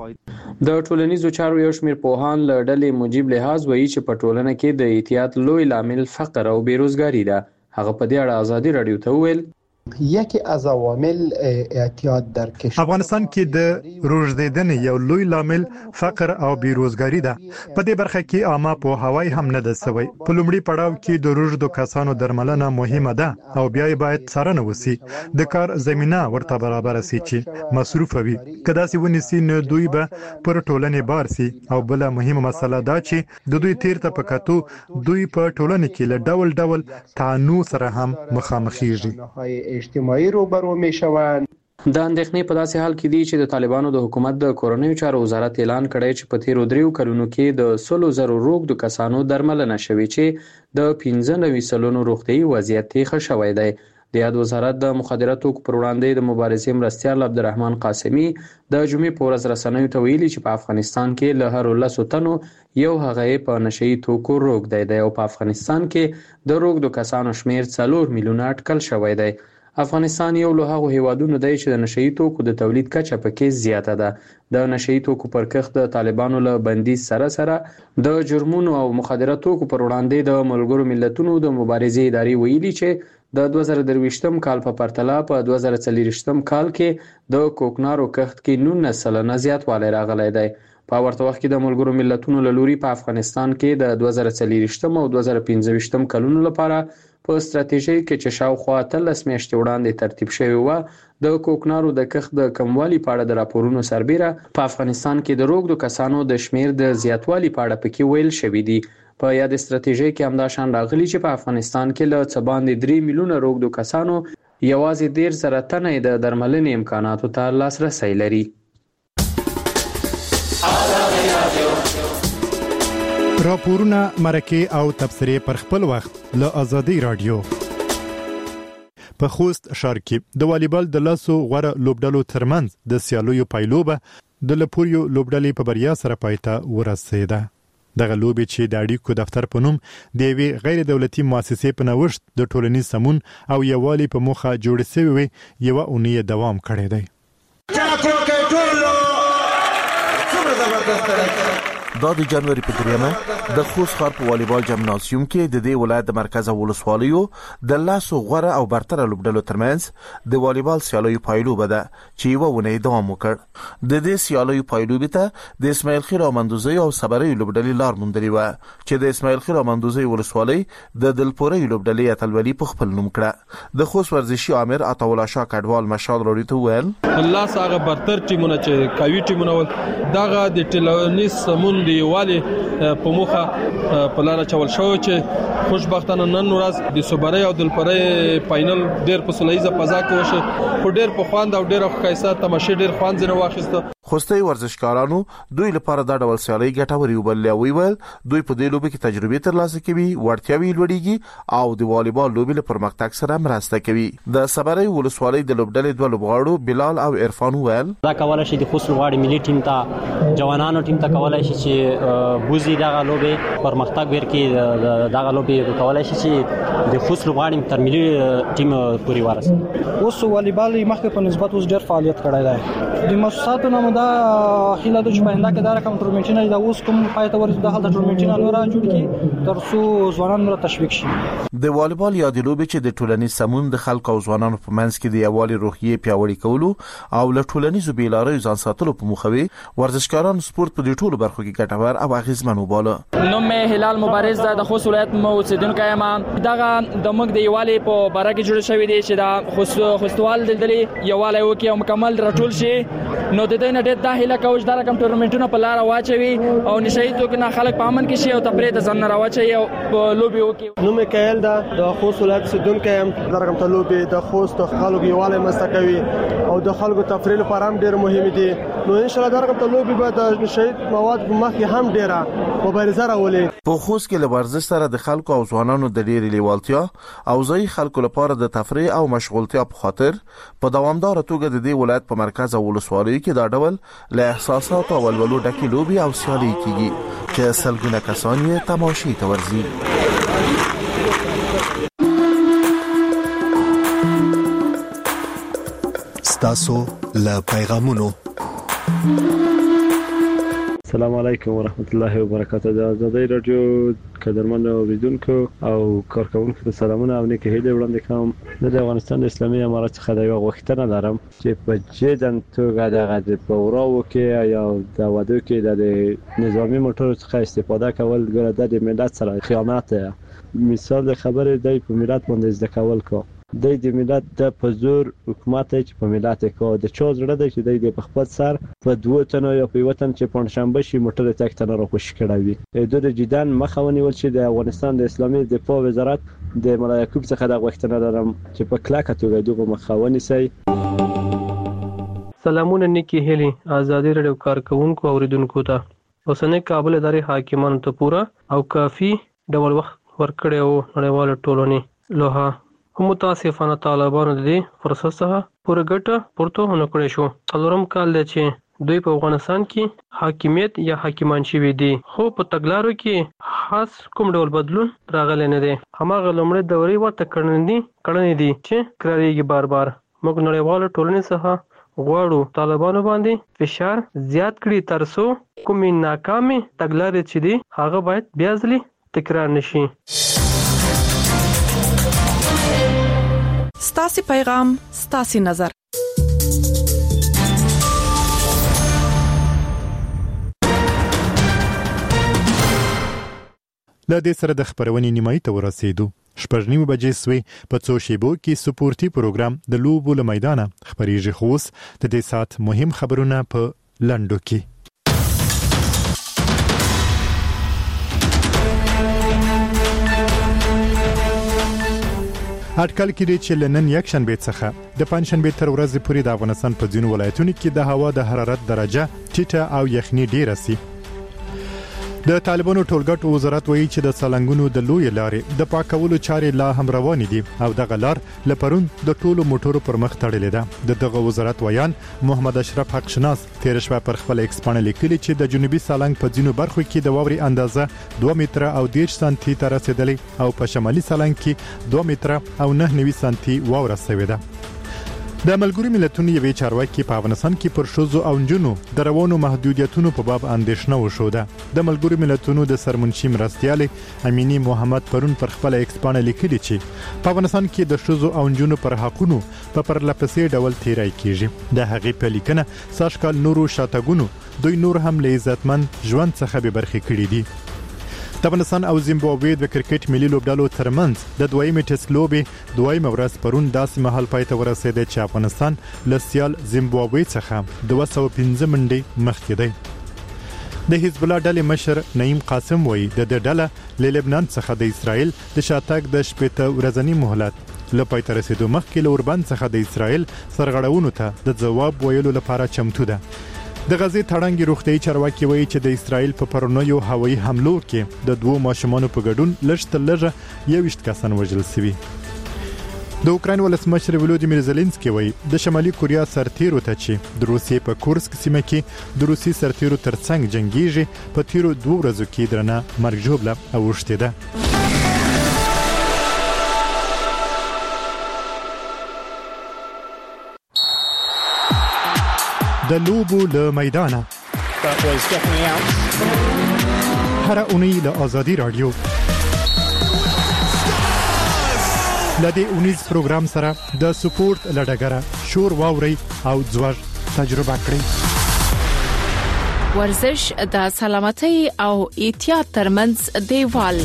د ټولنیزو چارو یو شمېر پوهان له ډلې مجيب لحاظ وایي چې په ټولنه کې د احتیاط لوی لامل فقر او بیروزګاری ده. هغه په دې اړه ازادي رادیو ته وویل یکی از عوامل اعتیاد در کشور افغانستان کې د روږدېدنې یو لوی لامل فقر او بیروزګاری ده. په دې برخه کې عامه پوهاوی هم نه ده سوی. په لومړي پړاو کې د روږدو کسانو درملنه مهمه ده او بیا باید څارنه وسی د کار زمينه ورته برابر سي چې مصروف وي. کدا سي ونیسي نو دوی به پر ټولنې بار سي. او بل مهمه مسله ده چې د دوی تیر ته پکاتو دوی په ټولنه کې له ډول ډول تعنو سره هم مخامخېږي. اجتماعي روبرو میشوند. د اندېښنې په داسې حال کې دي چې د طالبانو د حکومت د کورنیو چارو وزارت اعلان کړی چې په تیرو دریو کلونو کې د سلو زرو روږدو کسانو درملنه شوې چې د پنځه نوي سلنو روغتیايي وضعیت یې ښه شوی دی. د یاد وزارت د مخدره توکو پر وړاندې د مبارزې مرستیال عبدالرحمن قاسمي د جمعې په ورځ رسنیو ته ویلي چې په افغانستان کې له هر لسو تنو یو هغه په نشئی توکو روږدی دی او په افغانستان کې د روږدو کسانو شمیر څلور میلیونه اټکل شوی دی. افغانستان یو له هغو هیوادونو دی چې د نشئی توکو د تولید کچه پکې زیاته ده د نشئی توکو پر کښت د طالبانو له بندیز سره سره د جرمونو او مخدره توکو پر وړاندې د ملګرو ملتونو د مبارزې ادارې ویلي چې د دوه زره درویشتم کال په پرتله په دوه زره څلوېښتم کال کې د کوکنارو کښت کې نولس سلنه زیاتوالی راغلی دی. په ورته وخت کې د ملګرو ملتونو له لوري په افغانستان کې د دوه زره څلوېښتم او دوه زره پنځه ویشتم کلونو لپاره په ستراتیژۍ کې چې شاوخوا اتلس میاشتې وړاندې ترتیب شوی و د کوکنارو د کښت د کموالي په اړه د راپورونو سربیره په افغانستان کې د روږدو کسانو د شمیر د زیاتوالي په اړه پکې ویل شوي دي. په یاد ستراتیژۍ کې همدا شان راغلي چې په افغانستان کې له څه باندې درې میلیونه روږدو کسانو یوازې ډیر زره تنه د درملنې امکاناتو ته لاسرسی لري. راپورونه مرکه او تبصرې پر خپل وخت له آزادۍ رادیو. په خوست ښار کې د والیبال د لاسو غوړه لوبډلو ترمنځ د سیالیو پایلوبه د لپوریو لوبډلې په بریا سره پایته ورسېده. دغه لوبې چې د اړیکو دفتر په نوم د یوې غیر دولتي مؤسسې په نوښت د ټولنیز سمون او یووالي په موخه جوړې شوې وي یوه اونۍ دوام کړی دی. دا د جنوري په دریمه د خوست ښار په والیبال جمنازیوم کې د دې ولایت د مرکز ولسوالیو د لاسو غوره او برتره لوبډلو ترمنځ د والیبال سیالیو پایلوبه ده چې یوه اونۍ دوام وکړ. د دې سیالیو پایلوبې ته د اسماعیل خیل او مندوزي او صبري لوبډلې لار موندلې وه چې د اسماعیل خیل او مندوزي ولسوالۍ د دلپوري لوبډلې اتلولي په خپل نوم کړه. د خوست ورزشي امیر عطاالله شاه کډوال مشال وروړي ته ویل الله ساغه برتر ټیمونه چې کوي ټیمونه دغه د ټولنیز سمون دی والی په موخه په لار چول شو چې خوشبختانه نن ورځ د صبري او دلپوري فائنل ډېر په سولهیزه فضا کې وشو په ډېر په خواند او ډېر ښایسته تماشې ډېر خوند زنه واخیسته. خوستي ورزشکارانو دوی لپاره دا ډول سیالي ګټوري وبلل او ویل دوی په دې لوبه کې تجربه ترلاسه کوي ورتیاوي لوړیږي او د والیبال لوبې لپاره پرمختګ سره مرسته کوي. د صبري ولسوالۍ د لوبډلې دوه لوبغاړو بلال او عرفان ویل دا کولای شي د خوست لوبغاړي ملي ټیم ته جوانانو ټیم ته کولای شي چې بوزي دغه لوبې پرمختګ ورکړي دغه لوبې کولای شي چې د خوست لوبغاړي تر ملي ټیم پورې ورسوي. اوس والیبال مخکې په نسبت اوس ډېر فعالیت کړی دی د مؤسساتو نامه دا خیله د چپاینده کې دا رقم ټورنمنټونه د اوس کوم پایته ورته د هلته ټورنمنټونه لور جوړ کی تر څو ځوانان مر تشویق شي. د والیبال یا د لوبې چې د ټولنیز سمون د خلکو او ځوانانو په منځ کې د یووالي روحیه پیاوړی کولو او له ټولنیزو بیلارۍ ځان ساتلو په موخه ورزشکاران سپورت په دې ټولو برخو کې ګټور او اغیزمن وباله. نوم مې هلال مبارز د خوست ولایت مو اوسیدونکی یم. دغه د موږ د یووالي په باره کې جوړ شوی دی چې دا خوستوال دلدلې یووالي وکي او مکمل راټول شي نو د دې نه ډېر د هیله کوم دا رقم ټورنمنټونه په لار واچوي او نشئی توګه نه خلک په امن کې شي او تفریح د ځان راوچي او لوبي وکي. نو مې کایل دا د خوست ولایت سیدونکو یم دا رقم ته لوبي د خوست خلکو یووالی مستقوي او د خلکو تفریح لپاره هم ډېر مهم دي. نو ان شاء الله دا رقم ته لوبي به د نشئی مواد په مخ کې هم ډېره مبارزه راولي. په خوست کې له ورزش سره د خلکو او ځوانانو د ډېرې لیوالتیا او ځای خلکو لپاره د تفریح او مشغولتیا په خاطر په دوامدار توګه د دې ولایت په مرکز او ولسوالۍ کې دا ډول له احساسات او ولولو ډکې لوبي او سیالي کیږي چې سلګونه کسان یې تماشې ته ورځي. ستاسو له پیغامونو. السلام علیکم ورحمت الله وبرکاته. د آزادۍ رادیو قدرمن اوریدونکو او کارکونکو ته سلامونه او نیکه هیله وړاندې کوم. د افغانستان اسلامي امارات څخه د یو غوښتنه لرم چې په جدن توګه د پوراو کې یا د وادو کې د نظامی موټر څخه استفاده کول ګره د ملت سره خیانت دی. مثال خبره دی په ملت باندې زده کول کو د دې ملت د پزور حکومت چې په ملت کې د چا زړه دی چې د خپل سر په دوه تنو یا په وطن چې پنځشنبه شي موټر تک تنه را خوش کړوي. د جدن مخاوني ول چې د افغانستان د اسلامي دفاع وزارت د ملایکوب څخه د غوښتنه لرم چې په کلاکه توګه دغه مخاوني سي. سلامونه نیکی هلی آزادۍ رادیو کارکونکو اوریدونکو ته. اوسنۍ کابل ادارې حاکمانو ته پورا او کافي ډول وخت ورکړی او نړیواله ټولنې لوها هم متاسفانه طالبانو د دې فرصت څخه پوره ګټه پورته نه کړې شو. څلورم کال دی چې دوی په افغانستان کې حاکمیت یا حاکمان شوي دي، خو په تګلارو کې خاص کوم ډول بدلون راغلی نه دی. هماغه لومړی دورې ورته کړنې دي کړنې دي چې تکراریږي بار بار. موږ نړیواله ټولنې څخه غواړو طالبانو باندې فشار زیات کړي ترڅو کومې ناکامې تګلارې چې دي هغه باید بیا ځلې تکرار نشي. ستاسو پیغام ستاسو نظر. له دې سره د خبرونې نیمایي ته ورسېدو. شپږ نیمې بجې سوې. په څو شیبو کې سپورتي پروګرام د لوبو له میدانه خبرېږي. خو اوس د دې سات مهم خبرونه په لنډو کې. اټکل کړي چې لنن یک شنبه څخه د پنځشنبه تر ورځې پورې د افغانستان په ځینو ولایتونو کې د هوا د حرارت درجه ټیټه او یخني ډیره سي. د طالبانو ټولګټو وزارت وایي چې د سالنګونو د لوی لارې د پاکولو چارې لا هم روان دي او دغه لار لپرون د ټولو موټرو پر مخ تړلې ده. د دغه وزارت ویان محمد اشرف حق شناس تیر شپه پر خپل ایکس باندې لیکلي چې د جنوبي سالنګ په ځینو برخو کې د واوري اندازه دوه متره او دېرش سانتي ته رسیدلې او په شمالي سالنګ کې دوه متره او نه نوي سانتي واوره شوې ده. د ملګرو ملتونو یوې چارواکي په افغانستان کې پر شوزو او نجونو د روانو محدودیتونو په باب اندېښنه وښوده. د ملګرو ملتونو د سرمنشي مرستیال امینی محمد پرون پر خپل ایکس باندې لیکلي چې په افغانستان کې د شوزو او نجونو پر حقونو په پرلپسې ډول تیرای کیږي. د هغې په لیکنه ساشکال نورو شاتګونو دوی نور هم له عزتمن ژوند څخه به برخې کړي دي. د افغانستان او زیمبابوې د کرکټ ملي لوبډلو ترمنځ د دویمې ټیسټ لوبې دویمه ورځ پرون داسې مهال پای ته ورسېده چې افغانستان له سیال زیمبابوې څخه دوه سوه پنځه منډې مخکې دی. د حزب الله ډلې مشر نعیم قاسم وایي د دې ډله له لبنان څخه د اسرائیل د شاتګ د شپږ ورځنی مهلت له پای ته رسیدو مخکې له اوربند څخه د اسرائیل سرغړونو ته د جواب ویلو لپاره چمتو ده. د غزې تړنګي روغتيایي چارواکي وایي چې د اسرائیل په پرونیو هوایي حملو کې د دوه ماشومانو په ګډون لږ تر لږه یوویشت کسان وژل شوي. د اوکراین ولسمشر ولودیمیر زيلنسکي وایي د شمالي کوریا سرتیرو ته چې د روسیې په کورسک سیمه کې د روسي سرتیرو ترڅنګ جنگيږي په تیرو دوه ورځو کې درنه مرګ ژوبله اوښتې ده. د لوبو له میدانه هر اونۍ له آزادي رادیو لدې اونیز پروګرام سره د سپورت لډګره شور واوري او ځوړ تجربه کړئ. ورزش د سلامتۍ او احتیاط ترمنځ دیوال.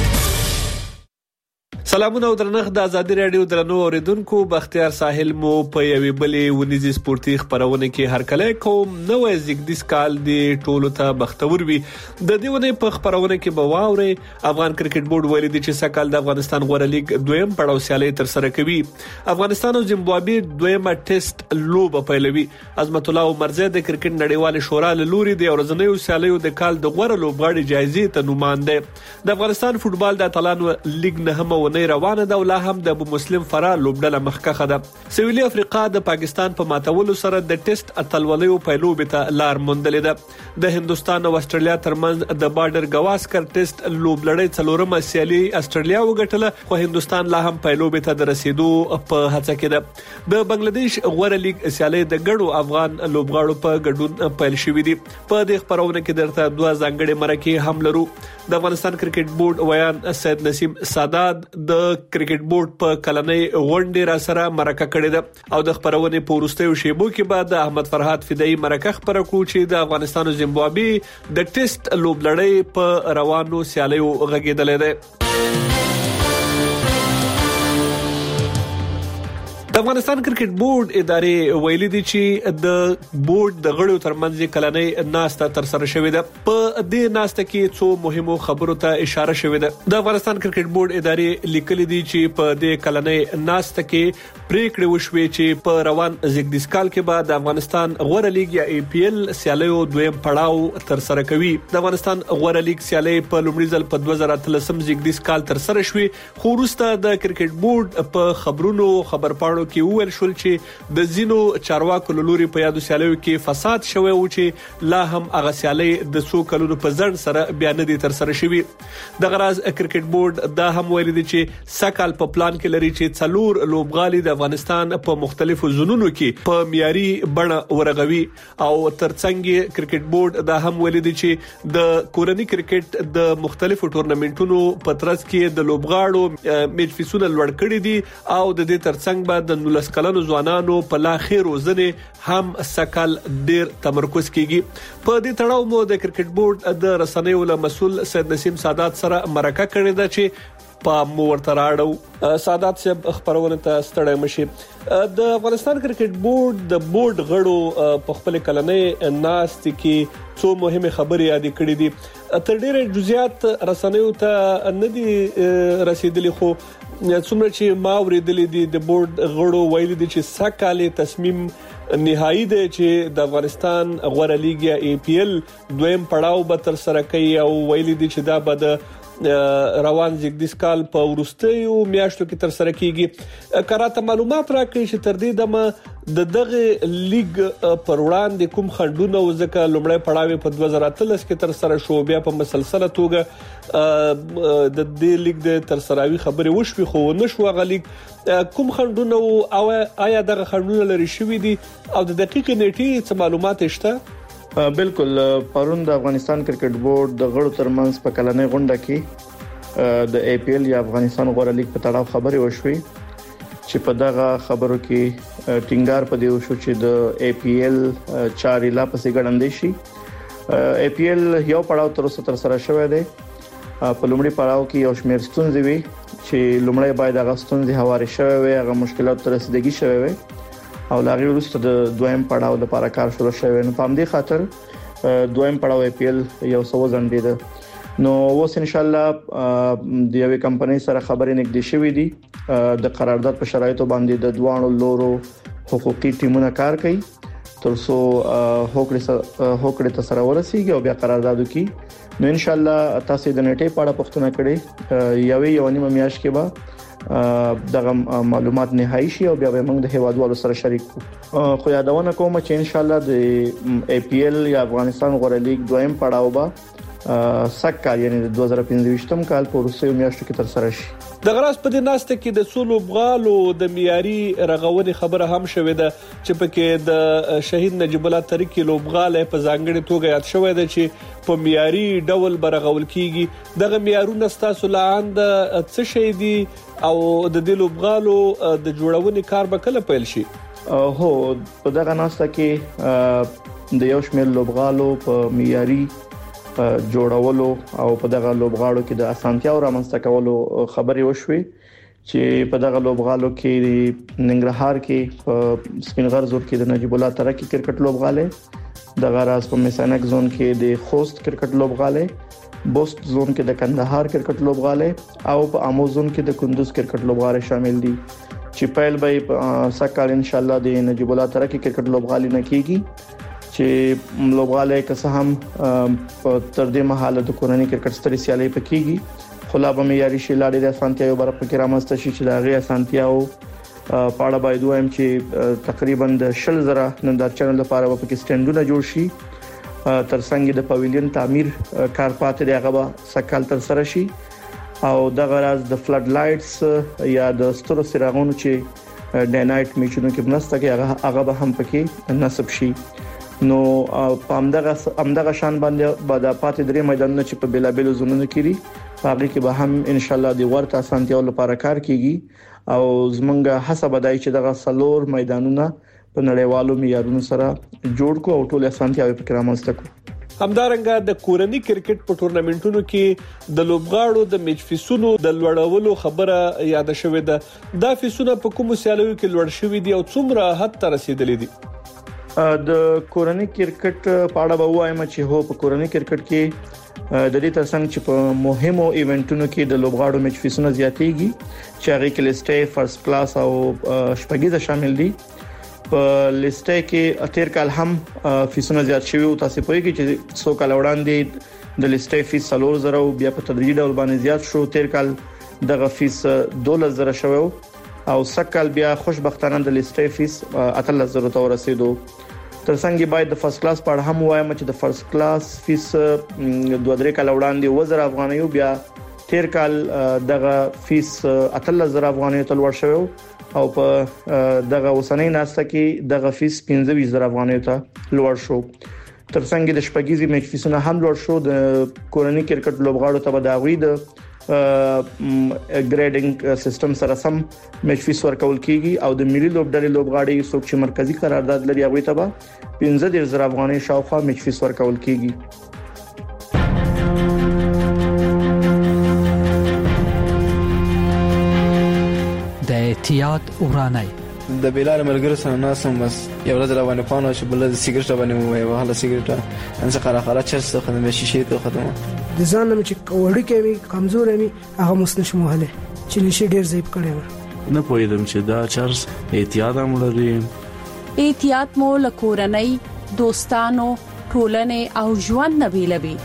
سلامونه او درنښت د ازادي رادیو درنو اوریدونکو. بختیار ساحل مو په یوې بلې ونیزي سپورتي خبرونه کې هر کله کوم نوې زیږدیز کال دی ټولو ته بختور وي. د دې ونې په خبرونه کې به واوري افغان کرکټ بورډ ویلي دی چې سکهال د افغانستان غوړه لیګ دویم پړاو سیالي تر سره کوي. افغانستان او زیمبابوې دویمه ټیسټ لوبه پیلوي. عظمت الله عمرزی د کرکټ نړیوال شورا له لوري د ورځنیو سیالیو د کال د غوړه لوبغاړي جایزې ته نومان دی. د افغانستان فوتبال د اتلانو لیګ نه هم ونې روانه ده ولا هم د ابو مسلم فرار لوبډله مخکخه ده. سویلي افریقا د پاکستان په ماتولو سره د ټیسټ اتلولیو پیلوبې ته لار موندلې ده. د هندستان او استرالیا ترمنځ د بارډر گواسکر ټیسټ لوبلړۍ څلورمه سیالي استرالیا وګټله خو هندستان لا هم پیلوبې ته د رسیدو په هڅه کې ده. د بنگلاديش غوړه لیګ سیالي د ګډو افغان لوبغاړو په ګډون پیل شوې دي. په دې خبرونه کې درته دوه ځانګړي مرکې هم لرو. د افغانستان کرکټ بورډ ویان سید نسیم سادات د کرکټ بورډ په کلنۍ غونډې را سره مرکه کړې ده او د خبرونې په وروستیو شیبو کې بعد احمد فرحات فدایي مرکه خبره کړو چې د افغانستان او زیمبابوې د ټیسټ لوبلړۍ په روانو سیالیو غږیدلې ده. د افغانستان کرکټ بورډ ادارې ویلي دي چې د بورډ د غړو ترمنځ کلنۍ ناسته تر سره شوې ده. په دې ناسته کې څو مهمو خبرو ته اشاره شوې ده. د افغانستان کرکټ بورډ ادارې لیکلي دي چې په دې کلنۍ ناسته کې پریکړه وشوه چې په روان زیږدیز کال کې به د افغانستان غوړه لیګ یا ای پی ایل سیالیو دویم پړاو تر سره کوي. د افغانستان غوړه لیګ سیالي په لومړي ځل په دوه زره اتلسم زیږدیز کال تر سره شوې، خو وروسته د کرکټ بورډ په خبرونو خبرپاڼو کې وویل شول چې د زینو چارواکو لوري په یادو سیالیو کې فساد شوی و چې لا هم هغه سیالي د څو کلونو په ځړ سره بیا نه دي تر سره شوی. د غراز کرکټ بورډ دا هم ویلي دی چې سکهال په پلان کې لري چې څلور لوبغالي د افغانستان په مختلفو زونونو کې په معیاري بڼه ورغوي او ترڅنګ کرکټ بورډ دا هم ویلي دی چې د کورنۍ کرکټ د مختلفو ټورنمنټونو په ترڅ کې د لوبغاړو میچ فیسونه لوړ کړي دي او د دې ترڅنګ به د نولس کلنو ځوانانو په لا خیر وزنه هم سکهال ډیر تمرکز کیږي. په دې تړاو مو د کرکټ بورډ د رسنیو له مسول سید نسیم سادات سره مرکه کړې ده چې په مو ورته راړو. سادات صاحب خبرونه ته ستړی مشي. د افغانستان کرکټ بورډ د بورډ غړو په خپل کلنۍ ناست کې څو مهمه خبرې یاد کړې دي. تر ډیره جزئیات رسنیو ته نه دي رسیدلي، خو څومره چې ما ورېدلې دي د بورډ غړو ویلي دي چې سکهال تصمیم نهایی دی چې د افغانستان غوړه لیګ یا ای پی ایل دویم پړاو به تر سره کوي او ویلي دي چې دا به د روان زیږدیز کال په وروستیو میاشتو کې تر سره کیږي. کراته معلومات راکړي چې تر دې دمه د دغه لیګ پر وړاندې کوم خندونه وزکه لومړی پړاو په دوه زره اتلس کې تر سره شو، بیا په مسلسله توګه د دې لیګ د تر سراوي خبرې وشوي خو نشو غلیګ. کوم خندونه او آیا دغه خندونه لري شوې دي او د دقیق نیټې څه معلومات شته؟ بالکل. پرون د افغانستان کرکټ بورډ د غړو ترمنځ په کلنۍ غونډه کې د ای پی ایل یا افغانستان غوړه لیګ په تړاو خبرې وشوي چې په دغه خبرو کې ټینګار پدې وشو چې د ای پی ایل چاري لا پسې ګړندې شي. ای پی ایل یو پړاو تر اوسه تر سره شوی دی. په لومړي پړاو کې یو شمېر ستونزې وي چې لومړی باید هغه ستونزې هواري شوی وي، هغه مشکلات تر رسیدګي شوی وي او لاغي وروسته د دویم پړاو لپاره کار شروع شوی. نو په همدې خاطر دویم پړاو ای پی ایل یو څو ځندې ده. نو اوس ان شاء الله د یوې کمپنۍ سره خبرې نږدې شوې دي د قرارداد په شرایطو باندې د دوانو لورو حقوقي ټیمونه کار کوي ترڅو هوکړه هوکړه ته سره ورسیږي او بیا قرارداد وکړي. نو ان شاء الله تاسو د نټې په اړه پوښتنه کړې یوې یو نیمه میاشت کې به دغه معلومات نهایی شي او بیا به موږ د هیوادوالو سره شریک کوو. خو یادونه کوم چې ان شاء الله د ای پی ایل یا افغانستان غوړه لیګ دویم پړاو به سکهال یعنی د دوه زره پنځه کال په وروستیو میاشتو کې تر سره شي. د غراس په دې ناسته کې د سولو بغالو د معیاري رغونې خبره هم شوې ده چې پکې د شهید نجیب الله تاریخي لوبغاله په ځانګړي توګه یاد شوې ده چې په معیاري ډول برغول کیږي. دغه معیارونه ستاسو لاند څه شي دي او د دې لوبغالو د جوړونې کار به کله پیل شي؟ هو په دغه ناسته کې د یو شمېر لوبغالو په معیاري جوړولو او په دغه لوبغاړو کې د اسانتیاو رامنځته کولو خبرې وشوي چې په دغه لوبغالو کې ننګرهار کې په سپینغر زور کې د نجیب الله تاریخي کرکټ لوبغاله، د غراس په میسانک زون کې د خوست کرکټ لوبغاله، بوست زون کې د کندهار کرکټ لوبغاله او په امو زون کې د کندوز کرکټ لوبغاله شامل دي چې پیل به سکهال ان شاء الله د نجیب الله تاریخي کرکټ لوبغاله نه کیږي چې لوبغاله که څه هم تر دې مهاله د کورنۍ کرکټ ستړي سیالي پکېږي خو لا به معیاري شي لاړې د اسانتیاو بر په کې رامسته شي چې دا غي اسانتیاو پاړه باید وایم چې تقریبا د شل زره نندارچنو لپاره په کې سټینډونه جوړ شي. تر څنګ د پاویلین تعمیر کار پاتې دی هغه سکهال تر سره شي او د غراز د فلډ لایټس یا د ستورو سراغونو چې ډے نایټ میچونو کې بنسته کې هغه به هم پکې نصب شي. نو په همدغه همدغه شان باندې بعد پاتې درې میدانونه چې په بیلابلو زونونو کې دي هغه کې به هم ان شاء الله د ورته اسانتیاو لپاره کار کیږي او زمونږ حساب دای چې دغه سلور میدانونه په نړیوالو معیارونو سره جوړ کو او ټول اسانتیاوي په کرامسته کو. همدارنګه د کورنۍ کرکټ په ټورنمنټونو کې د لوبغاړو د میچ فیسونو د لوړولو خبره یاد شوې ده. دا فیسونه په کوم سیالیو کې لوړ شوې دي او څومره حد ته رسیدلې دي؟ د کورنۍ کرکټ په اړه به وایم چې هو په کورنۍ کرکټ کې د دې ترڅنګ چې په مهمو ایونټونو کې د لوبغاړو میچ فیسونه زیاتېږي چې هغه کې لیسټه فرست کلاس او شپږیزه شامل دي. په لیسټه کې اتیر کال هم فیسونه زیات شوي او تاسو په کې چې څو کال وړاندې د لیسټه فیس څلور زره او بیا په تدریجي ډول باندې زیات شو. تیر کال دغه فیس دولس زره شوی او سکهال بیا خوشبختانه د لیسټه فیس اتلس زره ته ورسېدو. ترڅنګ باید د فرست کلاس په اړه هم وایم چې د فرست کلاس فیس دوه درې کال وړاندې وزر افغانۍ بیا تیر کال دغه فیس اتلس زره افغانۍ ته لوړ شوی او په دغه اوسنۍ ناسته کې دغه فیس پنځه ویشت زره افغانۍ ته لوړ شو. ترڅنګ د شپږیزې میچ فیسونه هم لوړ شو. د کورنۍ کرکټ لوبغاړو ته به د غوي د ګریډینګ سیستم سره سم میچ فیس ورکول کیږي او د ملي لوبډلې لوبغاړي څوک چې مرکزی قرارداد لري هغه ته به پنځه دېرش زره افغانۍ شاوخوا میچ فیس ورکول کیږي. د احتیاط ورانای د بلال ملګرو سره ناسم بس یو ورځ روانه پانو چې بل د سیګریټ باندې مو وای وهله سیګریټ ان څه خره خره چرته خدمت شیشه ته ختمه د ځان چې وړي کې کمزور مې هغه مسنش موهله چې نشي ډیر زیب کړي نه پوهیدم چې دا چرس احتیاط هم لري. احتیاط مو لکورنۍ دوستانو ټولنې او ژوند نه بیلوي.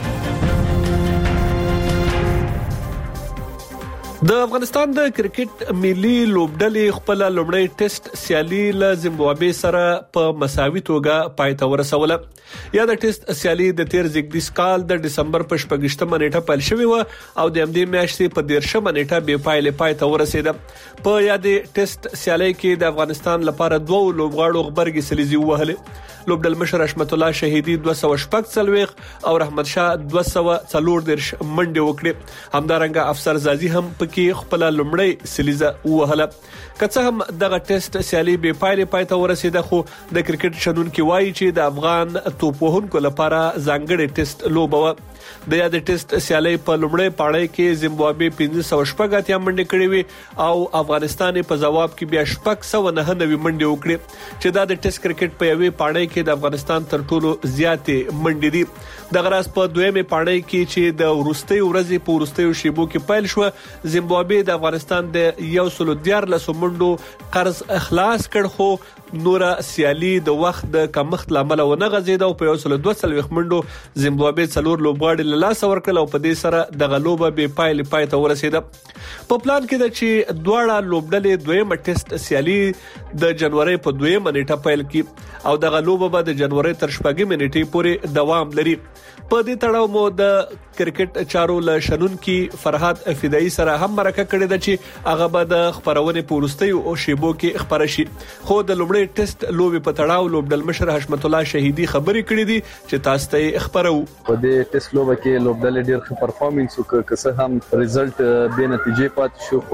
د افغانستان د کرکټ ملي لوبډلې خپل لومړی ټیسټ سیالي له زیمبابوې سره په مساوي توګه پای ته ورسوله. یا د ټیسټ سیالي د تیر زیږدیز کال د دسمبر په شپږشتمه نیټه پیل شوې و او د همدې میاشتې په دیرشمه نیټه به پایله پای ته ورسېده. په یادې ټیسټ سیالي کې د افغانستان لپاره دوه لوبغاړو غبرګي سلیزي وهله. لوبډل مشر رحمت الله شهیدی دوه سوه شپږ څلويخ او رحمت شاه دوه سوه څلور دیرش منډه وکړه. همدارنګه افسر زازي هم پکې خپل لومړی سلیزه وهله. که څه هم دغه ټیسټ سیالي به پایله پای ته ورسېده خو د کرکټ شنونکو وایي چې د افغان توپ وهونکو لپاره ځانګړي ټیسټ لوبه و. د یاد ټیسټ سیالي په لومړی پاړۍ کې زیمبابوې پنځه سوه شپږ اتیا منډه کړې وي او افغانستان په جواب کې بیا شپږ سوه نه نوي منډه وکړې چې دا د ټیسټ کرکټ په یوې پاړۍ کې د افغانستان تر ټولو زیاتې منډې دي. د غراس په دویمه پاړۍ کې چې د ورستۍ ورځې په ورستۍ شیبو کې پیل شو زیمبابوې د افغانستان د یو سل دیارلس منډو قرض اخلاص کړ خو نورا سیالي د وخت د کمښت لامل و نه غزید او په یو سل دوه څلويخ منډو زیمبابوې څلور لوبغاړي له لاس ورکړل او په دې سره د غلوبه به پایل پای ته ورسېده. په پلان کې د چې دواړه لوبډلې دویمه ټیسټ سیالي د جنوري په دویمه نیټه پیل کی او د غلوبه به د جنوري تر شپږمې نیټې پورې دوام لري. په دې تړاو مو د کرکټ چارو له شنونکي فرحات فدایي سره هم مرکه کړې ده چې هغه به د خبرونه پورستي او شیبو کې خبر شي. خو د لومړي ټیسټ لوبي په تړاو لوبډل مشر حشمت الله شهیدی خبرې کړې دي چې تاسو ته خبرو. په دې ټیسټ لوبه کې لوبډل ډیر ښه پرفارمنس وکړ که څه هم ریزلټ به نتیجې پات شو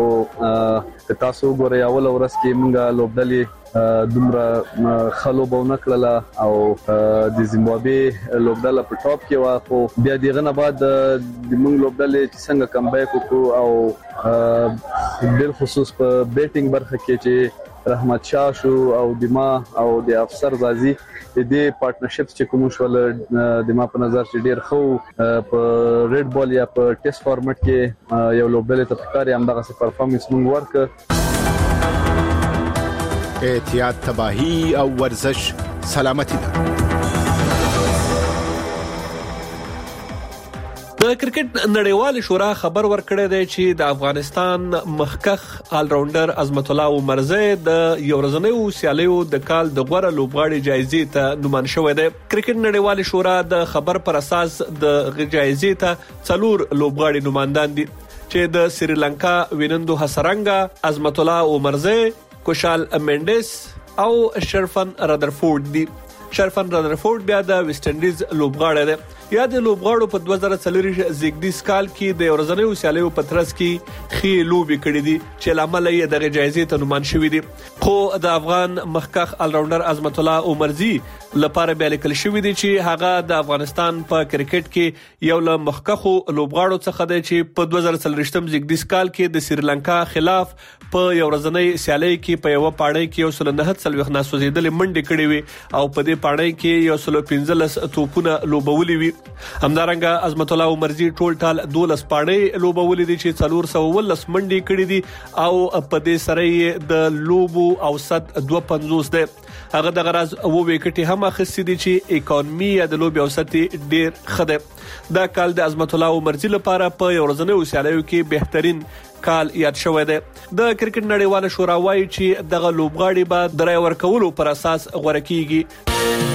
خو تاسو ګورئ اول ورځ کې موږ لوبډلې دومره خلوبه ونکړه او د زیمبابوې لوبډله په ټاپ کې و خو بیا دغه نه بعد د موږ لوبډلې چې څنګه کمبیک وکړو او بل خصوص په بیټینګ برخه کې چې رحمت شاه شو او دما او د افسر زازي د دې پارټنرشپ چې کوم شول دما په نظر چې ډیر خو په ریډ بال یا په ټیسټ فارمټ کې یو لوبډلې ته ښکاري هم دغه پرفارمنس موږ ورکړ. احتیاط تباہی او ورزش سلامتی ده. د کرکټ نړیوال شورا خبر ورکړی دی چې د افغانستان مخکخ آل راونډر عظمت الله عمرزی د یو ورځنیو سیالیو د کال د غوړه لوبغاړي جایزې ته نوماند شوی دی. کرکټ نړیوال شورا د خبر پر اساس د جایزې ته څلور لوبغاړي نوماندان دي چې د سریلانکا وینندو حسرنګا، عظمت الله عمرزی، کوشال منډس او شرفن رادرفورد دي. شرفن رادرفورد بیا د ویسټ انډیز لوبغاړی دی. یا د لوبغاړو په دوه زره څلور زیږدیز کال کې د ورځنیو سیالیو په ترڅ کې خې لوبي کړې دي چې لامل یې د جایزې ته نوماند شوی دي. خو د افغان مخکخ آل راونډر عظمت الله عمرزی لپاره بیا لیکل شوی دی چې هغه د افغانستان په کرکټ کې یو له مخکخو لوبغاړو څخه دی چې په دوه زره څلور زیږدیز کال کې د سریلانکا خلاف په یو ورځنۍ سیالي کې په یو پاړۍ کې یو سل نه څلويخ ناسوزیدل منډه کړې وي او په دې پاړۍ کې یو سل پنځلس توپونه لوبولې وي. همدارنګه عظمت الله عمرزي ټول ټال دولس پاړې لوبولې دي چې څلور سوه ولس منډي کړې دي او په دې سره د لوبو اوسط دوه پنځوس ده. هغه د غراز او وکټي هم اخستې دي چې اکانومي د لوبي اوسط ډیر خده. دا کال د عظمت الله عمرزي لپاره په یو ورځنی وسیلهو کې بهترین کال یاد شوی دی. د کرکټ نړیواله شورا وايي چې دغه لوبغاړي به د رای ورکولو پر اساس غوړه کیږي.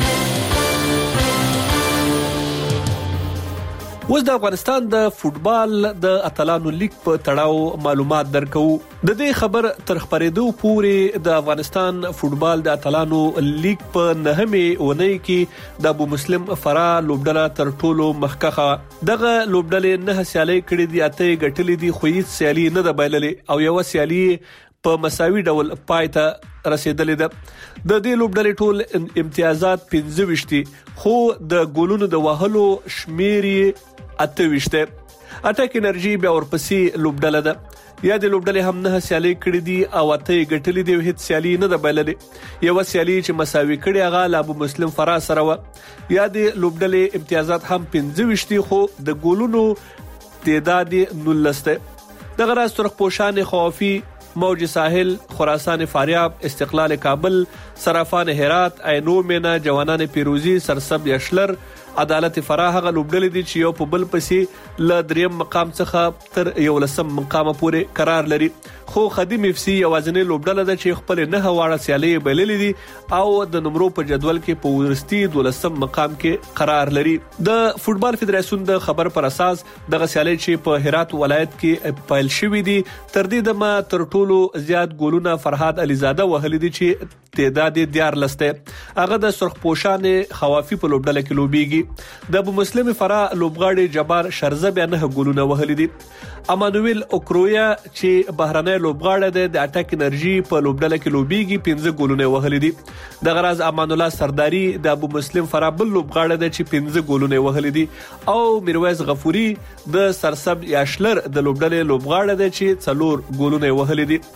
اوس د افغانستان د فوتبال د اتلانو لیگ په تړاو معلومات درکو. د دې خبر تر خبرېدو پورې د افغانستان فوتبال د اتلانو لیگ په نهمه اونۍ کې د ابو مسلم فرا لوبډله تر ټولو مخکخه. دغه لوبډلې نه سیالي کړې دي، اته ګټلې دي، خو هیڅ سیالي نه ده بایللې او یو سیالي په مساوي ډول پایته رسیدلې ده. د دې لوبډلې ټول امتیازات پنځه وشتي، خو د ګولونو د وهلو شمیرې اته وشته. اټاک انرژي بیا ورپسې لوبډله ده. یا د لوبډلې هم نه سیالي کړې دي او اته ګټلې دي، هیڅ سیالي نه ده بایللې. یو سیالي چې مساوي کړي هغه ابو مسلم فرا سره و. یا د لوبډلې امتیازات هم پنځه وشتي، خو د ګولونو تعداد نولس ده. د غراس ترخ پوشان خوافي، موج ساحل، خراسان فاریاب، استقلال کابل، صرافان هرات، عینو مینا، جوانان پیروزی، سرسب یشلر، عدالت فراه هغه لوبډلې دي چې یو په بل پسې ل دریم مقام څخه تر یو لسم مقام پورې قرار لري. خو خدیم اف سی یوازینی لوبډله ده چې خپل نه واړه سیالي بللې دي او د نمبرو په جدول کې په ورستي دولسم مقام کې قرار لري. د فوتبال فدراسیون د خبر پر اساس دغه سیالي چې په هرات ولایت کې پیل شوې دي تر دې دمه تر ټولو زیات ګولونه فرهاد علیزاده وهلي دي چې تعداد دیار لسته. هغه د سرخ پوشان خوافي په لوبډله کې لوبيږي. د ابو مسلم فرا لوبغاړي جبار شرزه بیا نه ګولونه وهلي دي. امانویل اوکرویا چې بهرنۍ لوبغاړی دی د اټاک انرژي په لوبډله کې لوبيږي، پنځه ګولونه وهلي دي. د غراز امان الله سرداری د ابو مسلم فرا بل لوبغاړی دی چې پنځه ګولونه وهلي دي او میرویس غفوري د سرسب یاشلر د لوبډلې لوبغاړی دی چې څلور ګولونه وهلي دي.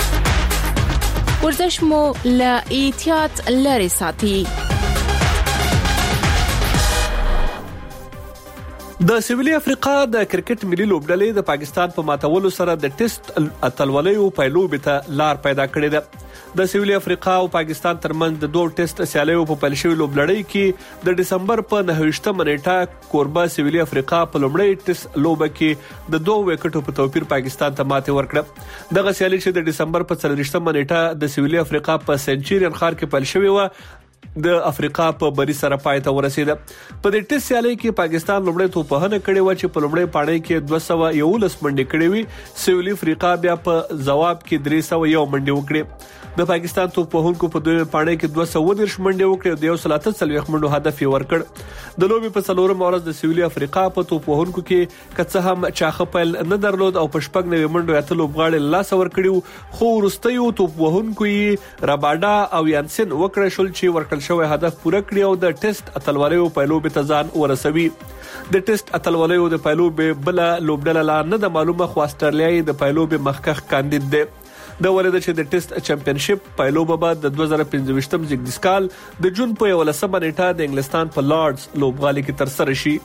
ورزش مو له احتیاط لري ساتي. د سویلي افریقا د کرکټ ملي لوبډلې د پاکستان په ماتولو سره د ټیسټ اتلولیو پیلوبې ته لار پیدا کړې ده. د سویلي افریقا او پاکستان ترمنځ د دوه ټیسټ سیالیو په پیل شوی لوبډلې کې د دسمبر په نهه نیټه کوربه سویلي افریقا په لومړی ټیسټ لوبه کې د دوه وکټو په توپیر پاکستان ته ماتې ورکړه. دغه سیالي چې د دسمبر په څلورویشتمه نیټه د سویلي افریقا په سنچورین ښار کې پیل شوی و د افریقا په بری سره پای ته ورسیده. په دې ټیسټ سیالي کې پاکستان لومړی توپهنه کړې و چې په لومړی پاڼې کې دوه سوه یولس منډې کړې وي. سویلي افریقا بیا په جواب کې درې سوه یو منډې وکړې. د پاکستان توپوهونکو په دوه پاڼې کې دوه سوه ودرش منډې وکړې او د یو سل اته څلوېښت منډو هدف یې ورکړ. د لوبې په څلورم ورځ د سویلي افریقا په توپوهونکو کې کڅه هم چاخه پیل نه درلود او په شپږ نوي منډو اته لوبغاړي لاس ورکړي، خو وروستیو توپوهونکو یې راباډا او یانسن وکړ شول چې ورکړل شوی هدف پوره کړی او د ټیسټ اتلولیو پیلوبې ته ځان ورسوي. د ټیسټ اتلولیو د پیلوبې بل لوبډله لا نه د معلومه، خو استرالیا د پیلوبې مخکخ کاندید دی. د ولید چې د ټیسټ چمپیونشپ پایلوبه بعد د دوه زره پنځه زیږدیز کال د جون په یولسمه نیټه د انګلستان په لارډز لوبغالي کې تر سره شي.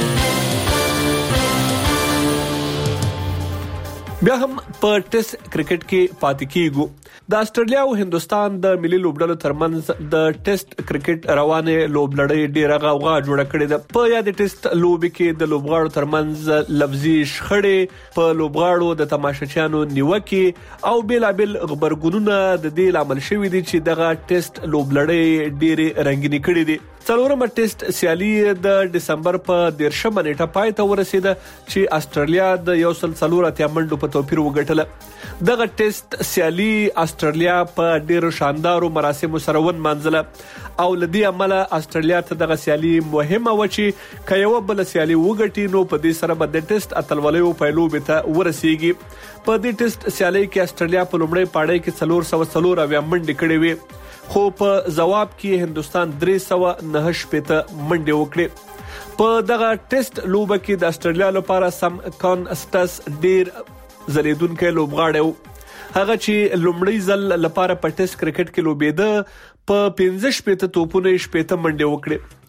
بیا هم په ټیسټ کرکټ کې پاتې کیږو. د استرالیا او هندستان د ملي لوبډلو ترمنځ د ټیسټ کرکټ روانه لوبلړۍ ډیره غوغا جوړه کړې ده. په یاد ټیسټ لوبي کې د لوبغاړو ترمنځ لفظي شخړې، په لوبغاړو د تماشچیانو نیوکه او بیلابل خبرګونونه د دې لامل شوې دي چې دغه ټیسټ لوبلړۍ ډیره رنگینی کړې دي. څلورمه ټیسټ سیالي د دسمبر په دیرشمه نیټه پای ته ورسیده چې استرالیا د یو سل څلور اتیا منډو په توپیر وګټله. دغه ټیسټ سیالي استرالیا په ډیرو شاندارو مراسمو سره ون منځله او لدی عمله استرالیا ته دغه سیالي مهمه و چې کایو بل سیالي وګټي نو په دې سره به د ټیسټ اتلولیو پیلوبې ته ورسیږي. په دې ټیسټ سیالي کې استرالیا په لومړی پاړۍ کې څلور سوه څلور اویا منډې کړې وې، خو په جواب کې هندستان درې سوه نهه شپېته منډې وکړې. په دغه ټیسټ لوبه کې د استرالیا لپاره سم کانسټس ډیر زلیدونکو لوبغاړی و. هغه چې لومړی ځل لپاره په ټیسټ کرکټ کې لوبېده په پنځه شپېته توپونه شپېته منډې وکړې.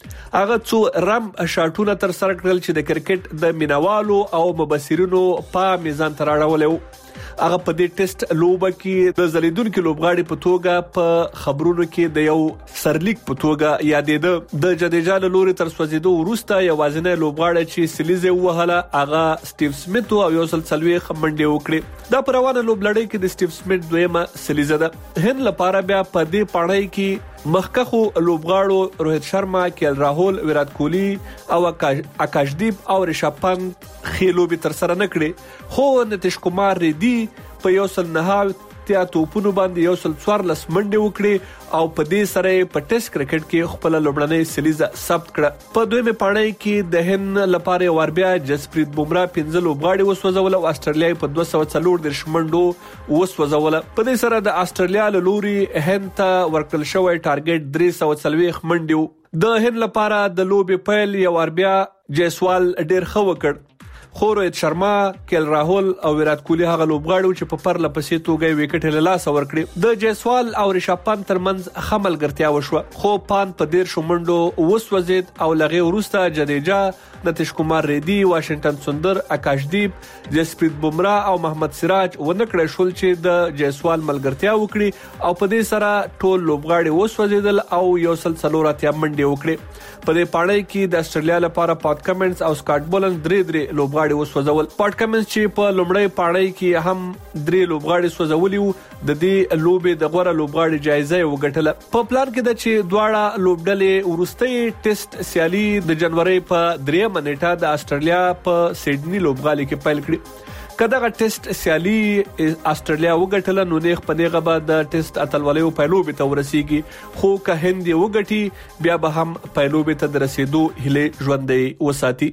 هغه څو رم شاټونه تر سره کړل چې د کرکټ د مینوالو او مبصرینو په میزان تر اړولې. هغه په دې ټیسټ لوبه کې د زلیدونکو لوبغاړي په توګه په خبرونو کې د یو سرلیک په توګه یادېده. د جدیجا له لوري تر سوځیدو وروسته یوازینی لوبغاړی چې سلیزه وهله هغه سټیو سمیت او یو سل څلويخ منډه وکړه. دا پروانه لوبلړۍ کې د سټیو سمیت دویمه سلیزه ده. هند لپاره بیا په دې پړۍ کې مخکخو لوبغاړو روهیت شرما، کیل راهول، ویرات کوهلی او آکاشدیپ او ریشاب پنت خېلوبي تر سره نکړي، خو نتیش کمار ریډي په یو سل نه تیا توپونو باندې یو سل څوارلس منډه وکړي او په دې سره په ټیسټ کرکټ کې خپل لوبړنۍ سلیزه ثبت کړه. په دویمه پړۍ کې د هند لپاره وربیا جسپریت بومرا پنځه لوبغاړي وسوځول او استرالیا په دوه سوه څلور دیرش منډو وسوځول. په دې سره د استرالیا له لوري هند ته ورکړل شوی ټارګټ درې سوه څلويخ منډه. د هند لپاره د لوبي پیل یو وربیا جیسوال ډیر ښه وکړ، خو روهیت شرما، کیل راهول او ویرات کوهلی هغه لوبغاړي چې په پرله پسې توګه وکټ له لاس ورکړي. د جیسوال او ریشاب پنت ترمنځ خملګرتیا وشوه، خو پان په ډیر شومنډو وسوځید او لغه وروسته جدیجا، نتیش کمار ریډي، واشنگټن سندر، آکاشدیپ، جسپریت بومرا او محمد سراج ونکړه شول چې د جیسوال ملګرتیا وکړي او په دې سره ټول لوبغاړي وسوځیدل او یو سل څلور اتیا منډه وکړي. په دې پړۍ کې د استرالیا لپاره پات کمنټس او سکاټ بولن درې درې لوبغاړي وسوځول. پات کمنټس چې په لومړی پړۍ کې هم درې لوبغاړي سوځولي وو، د دې لوبې د غوړه لوبغاړي جایزه وګټله. په پلان کې د چې دواړه لوبډلې ورستۍ ټیسټ سیالي د جنوري په دریمه نیټه د استرالیا په سیډني لوبغالي کې پیل کړي. کداغه ټیسټ سیالي استرالیا وګټله نو نه خپنه غبا د ټیسټ اتلولیو پیلوبې ته ورسیږي، خو که هند وګټي بیا به هم پیلوبې ته د رسیدو هله ژوندې وساتي.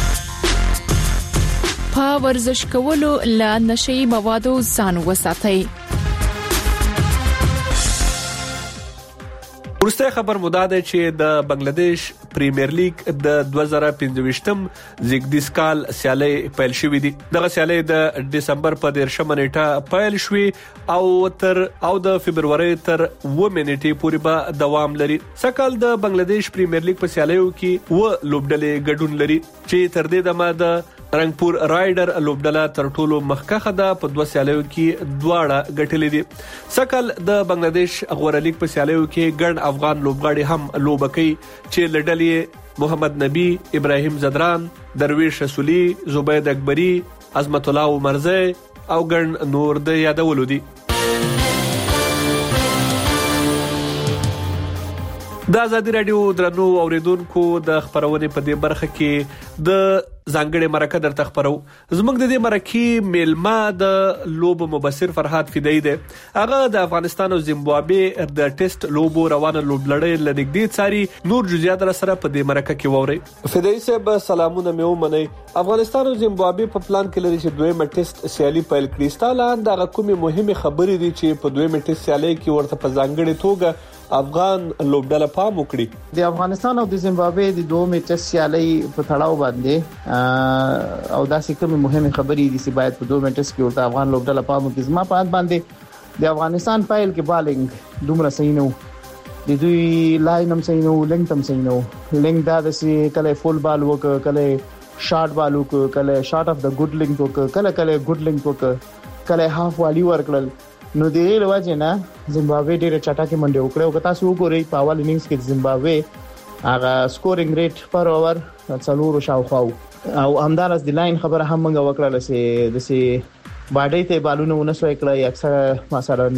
په ورزش کولو لا نشي موادو ځان وساتئ. ورسته خبر مداده چې د بنگلاديش پریمیر لیگ د دوه زره پنځه ویشت زیګدیس کال سیالي پیل شوې دي. دغه سیالي د دسمبر په دیرشمه نیټه پیل شوې او تر او د فبرवरी تر اووه نیټې پورې به دوام لري. سکهال د بنگلاديش پریمیر لیگ په سیالیو کې و لوبډلې ګډون لري چې تر دې دمه د رنگپور رایډر لوبډله تر ټولو مخکخه ده، په دوه سیالیو کې دواړه ګټلې دي. سکهال د بنگلاديش غوړه لیگ په سیالیو کې ګڼ افغان لوبغاړي هم لوبه کوي چې لډلې محمد نبی، ابراهیم زدران، درویش رسولي، زبید اکبری، عظمت الله عمرزی او ګڼ نور د یادولو دي. د آزادي رادیو درنو اوریدونکو د خبرونه په دې برخه کې د ځانګړي مرکه درته خبرو. زموږ د دې مرکه میلما د لوب مبصر فرحات فدایی ده. هغه د افغانستان او زیمبابوې د ټیسټ لوبو روانه لوبلړۍ لنګدي څاري. نور جزئیات سره په دې مرکه کې ووري. فدایی صاحب سلامونه مې ومنئ. افغانستان او زیمبابوې په پلان کې لري چې دویمه ټیسټ سیالي پیل کړي. ستاله د کومې مهمه خبرې دي چې په دویمه ټیسټ سیالي کې ورته په ځانګړي توګه افغان لوبډله پام وکړي. د افغانستان او د زیمبابوې د دوه میچ سیالي په تړاو باندې او داسې کومه مهمه خبرې دي چې باید په دوه میچ کې ورته افغان لوبډله پام وکړي. زما په اند باندې د افغانستان پایل کې بالینګ دومره صحیح نه و، د دوی لاین هم صحیح نه و، لنګ هم صحیح نه و. لنګ دا د سې کله فول بال وک، کله شارټ بال وک، کله شارټ اف د ګډ لنګ وک، کله کله ګډ لنګ وک، کله هاف والی ورکړل. نو د دې لوجه نه زیمبابوې ډېر چټکه منډه وکړه او کتا سو ګوري په اول اننګز کې زیمبابوې هغه سکورینګ ریټ پر اوور څلور شاوخوا او همدارس د لاین خبره هم موږ وکړه لسه د سي باډې ته بالونه ونسوي کړی اکثر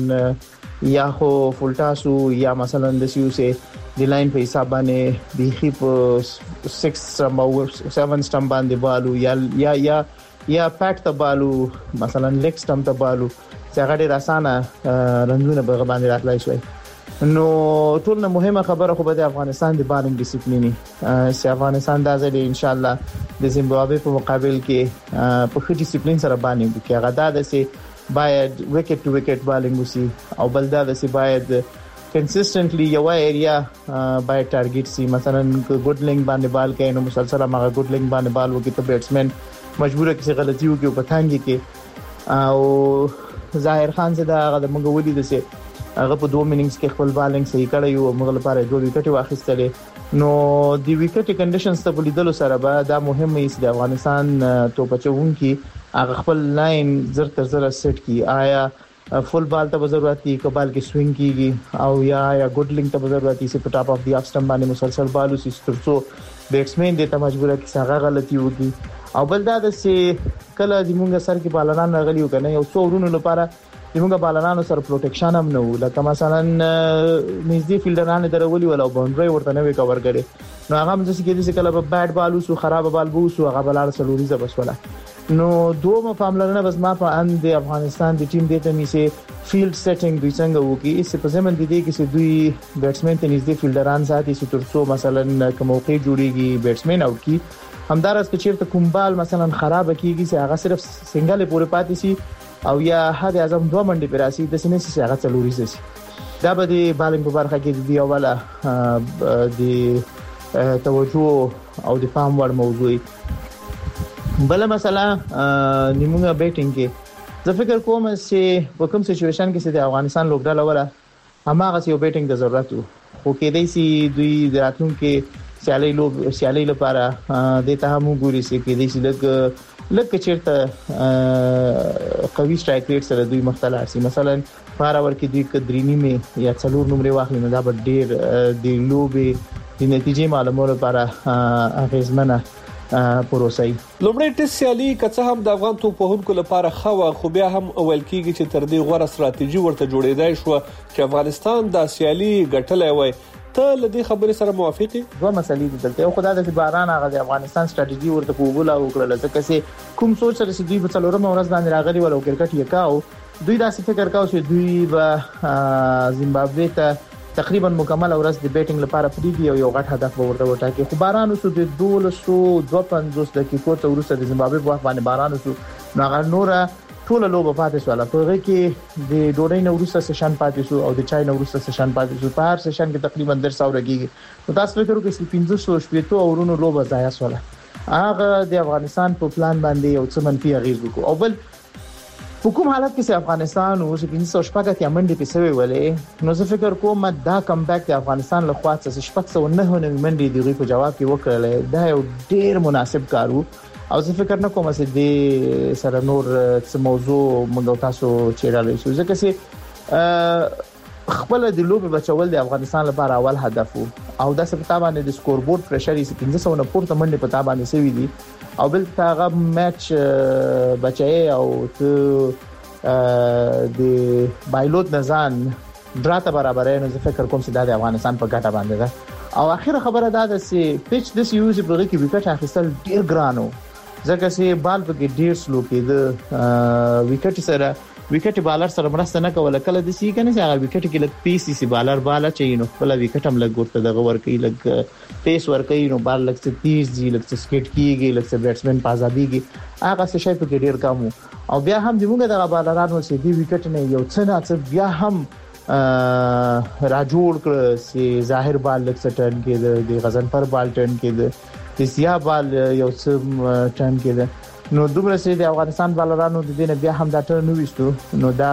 مثلا یا خو فولټاسو یا مثلا د سیو سه د لاین په حساب باندې د خپ سکس او سیون سټم باندې بالو یا یا یا یا پاک ته بالو مثلا لیګ سټم ته بالو څنګه ډیر اسانه رنګونه به باندې راتلای شي. نو ټول نه مهمه خبره خو به د افغانستان د بالینګ ډیسپلینی سي افغانستان د ځلې ان شاء الله د زیمبابوې په مقابل کې په خې ډیسپلین سره باندې کې غدا د سي باید وکټ ټو وکټ بالینګ وسی او بل دا د سي باید کنسستنټلی یو ایریا باید ټارګټ سي. مثلا ګډ لینګ باندې بال کوي نو مسلسل هغه ګډ لینګ باندې بال وکړي ته بیټسمن مجبور کیږي غلطي وکړي په تانګي کې. او ظاهر خان زه دا غو موږ ولې د سي هغه په دوه میننګز کې خپل بالینګ صحیح کړی او موږ لپاره دوه وکټ واخیستلې نو د وکټ کنډیشنز ته بلیدلو سره به دا مهمه است د افغانستان توپچون کې هغه خپل لاین زر تر زر سیټ کی آیا فول بال ته ضرورت دي کبال کې سوینګ کیږي او یا یا ګډلینګ ته ضرورت دي چې په ټاپ اف دی اف سټم باندې مسلسل بالو سي سترڅو بیټسمن دې ته مجبوره کی څنګه غلطي وږي او بل دا د سي کله د مونږ سر کې بالران راغلیو کنه یو څو ورونو لپاره د مونږ بالرانو سره پروټیکشن هم نه و لکه مثلا نږدې فیلډرانه درولي ولا باونډري ورته نه وی کور کړي نو هغه هم ځکه چې کله په بیټ بالو سو خراب بال بو سو هغه بلار سلوري ز بس ولا نو دوه پاملرنه بس ما په ان د افغانستان د ټیم دته می سي فیلډ سیټینګ دوی څنګه وکي اس په زمن دي کې چې دوی بیټسمن ته نږدې فیلډران ساتي چې ترڅو مثلا کوم موقع جوړيږي بیټسمن او کی همدارس کې چیرته کوم بال مثلا خراب کیږي چې هغه صرف سنگل پورې پاتې سي او یا هغه اعظم دوه منډي پر راسي د سینې سي هغه څلوري سي دا به د بالینګ په برخه کې دی اوله د توجه او د فهم وړ موضوع بل مسله نیمه بیټینګ کې زه فکر کوم چې په کوم سچويشن کې چې د افغانستان لوکډاله ولا هماغه یو بیټینګ د ضرورت وو خو کې دای سي دوی د راتلونکو سیالي لوب سیالي لپاره د ته هم ګوري چې کې دای سي لګ لکه چیرته قوي سټرایک ریټ سره دوی مختلف سي مثلا فاراور کې دوی کدرینی می یا څلور نمبر واخلي نو دا به ډیر د لوبي د نتیجې معلومولو لپاره اغیزمنه پروسه لومړی ټیسټ سیالي کڅه هم د افغان توپوهونکو لپاره خو خو بیا هم اول کېږي چې تر دې غوړه ستراتیژي ورته جوړېدای شو چې افغانستان د سیالي ګټلای وای ته لدی خبرې سره موافقي دوه مسلې دي دلته خدای د باران هغه د افغانستان ستراتیژي ورته قبول او کړل ځکه چې کوم سوچ سره چې دوی په څلورم ورځ باندې راغلي ولو کرکټ یې کاو دوی دا څه فکر کاوه چې دوی به زیمبابوې ته تقریبا مکمل ورځ د بیټینګ لپاره پریږي او یو غټ هدف ورته وټاکي خو باران وسو د دولسو پنځوس دقیقو ته ورسره د زیمبابوې په وخت باندې باران وسو نو هغه نور ټول لوبه پاتې شو په هغه کې د ډوډۍ نو ورسره سشن پاتې شو او د چای نو ورسره سشن پاتې شو په هر سشن کې تقریبا درې سو رګيږي نو تاسو فکر وکړئ چې پنځه سوه شپږ اورونو لوبه ضایع شوه هغه د افغانستان په پلان باندې یو څه منفي اغیز وکړو او بل په کوم حالت کې چې افغانستان او چې پنځه سوه شپږ اتیا منډي په سوي ولې نو زه فکر کوم دا کم بیک د افغانستان له خوا څخه شپږ سوه نه منډي دی په جواب کې وکړل دا یو ډیر مناسب کارو او زه فکر نه کوم چې د سره نور څه موضوع موږ تاسو چیرې شو ځکه چې خپل د لوب بچول د افغانستان لپاره اول هدف او دا څه په تابانه د سکور بورډ پرشر یې پنځه سوه نه پورته منډي په تابانه سوي دي او بل تاغه میچ بچای او ته د بایلود نزان دراته برابرې نه فکر کوم چې د افغانستان په ګټه باندې ده او اخیره خبره دا ده چې پیچ د سیوز په غږ کې وکټ اخیستل ډیر ګرانو ځکه چې بال په کې ډیر سلو کې د وکټ سره وکټ بالر سره مرسته نه کوله کله د سی کنه چې هغه وکټ کې لګ پیسي سي بالر بالا چي نو خپل وکټ هم لګ ورته دغه ور کوي لګ پیس ور کوي نو بال لګ څه تیز دي لګ څه سکیټ کیږي لګ څه بیټسمن پازابيږي هغه څه شي په کې ډیر کم او بیا هم د موږ دغه بالرانو چې دی وکټ نه یو څه نه څه بیا هم را جوړ کړ چې ظاهر بال لګ څه ټرن کې د غزنفر بال ټرن کې د سیا بال یو څه ټرن کې نو دومره سي د افغانستان بالرانو د دینه بیا هم دا ټرن نو وستو نو دا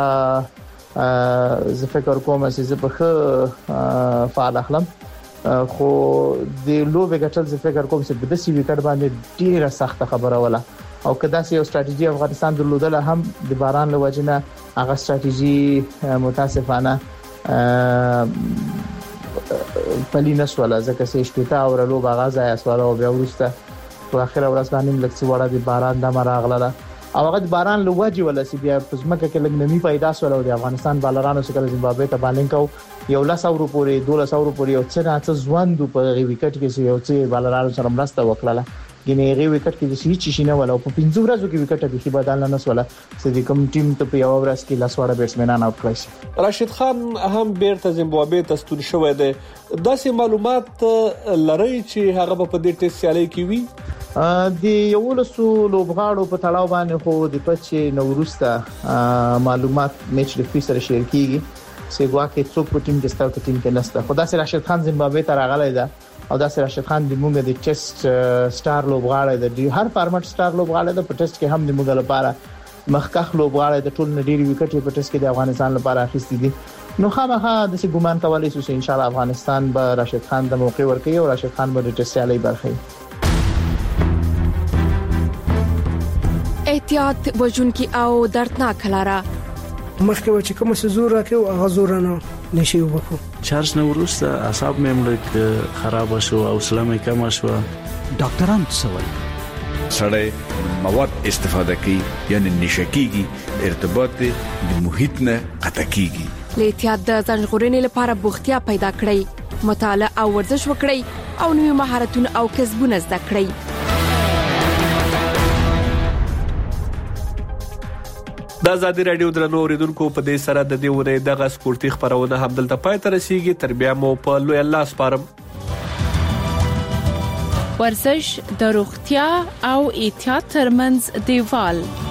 زه فکر کوم چې زه په فعال اخلم خو د لوبه ګټل زه فکر کوم چې د سی وکټ باندې ډیره سخت خبره ولا او کدا سي یو ستراتیژي افغانستان درلودله هم د باران لوجنه هغه ستراتیژي متاسفانه پلینس ولا ځکه چې شپتا اور لوبه غازه اسواله او بیا ورسته په اخر ورځ باندې لکه څه وړه د باران د مراغله او هغه د باران لوجي ولا سی بیا په ځمکه کې لګ نمی پیدا شول او د افغانستان بالرانو څخه زیمبابوې ته بالینګ کو یو لاس اورو پورې دوه اورو پورې یو څه نه څه ځوند په وکټ کې یو څه بالرانو سره مرسته وکړه ګینه غي وکټ کې د هیڅ شي نه ولا په پنځو ورځو کې وکټ به بدل نه وسوله چې د کوم ټیم ته په یو ورځ کې لاس وړه بیټسمنان اوټ کړی راشد خان هم بیرته زیمبابوې ته ستون شوی دی داسې معلومات لري چې هغه په دې ټیسټ سیالي کې وي د یو لسو لوبغاړو په تړاو باندې خو د پچې نوروسته معلومات میچ ریفری سره شیر کیږي چې ګواکې څوک په ټیم کې ستاسو په ټیم کې نشته خو دا سره راشد خان زیمبابوې ته راغلی دا او دا سره راشد خان د موږ د ټیسټ سٹار لوبغاړی دی هر فارمټ سٹار لوبغاړی دی په ټیسټ کې هم د موږ لپاره مخکخ لوبغاړي د ټول نړۍ وکټي په ټس کې د افغانستان لپاره اخیستي دي نو خامخا د څه ګمان کولای شو چې ان شاء الله افغانستان به راشد خان د موقع ورکړي او راشد خان به د ټس سیالي برخه احتیاط وجونکي او دردناک لاره مخکې و چې کوم څه زور راکړو هغه زور نه نشي وکړو چارج نو ورسته اعصاب مې ملک خراب شو او سلامي کم شو ډاکټران څه وایي سړی مواد استفاده کوي یعنی نشکیږي ارتباط د محیط نه قطع کیږي احتیاط د ځان ژغورنې لپاره بوختیا پیدا کړئ مطالعه او ورزش وکړئ او نوي مهارتونه او کسبونه زده کړئ د ازادي رادیو درنو اوریدونکو په دې سره د دې ورې دغه سپورتي خبرونه هم دلته پای ته رسیدي تر بیا مو په لوی الله سپارم ورزش د روغتیا او احتیاط ترمنځ دیوال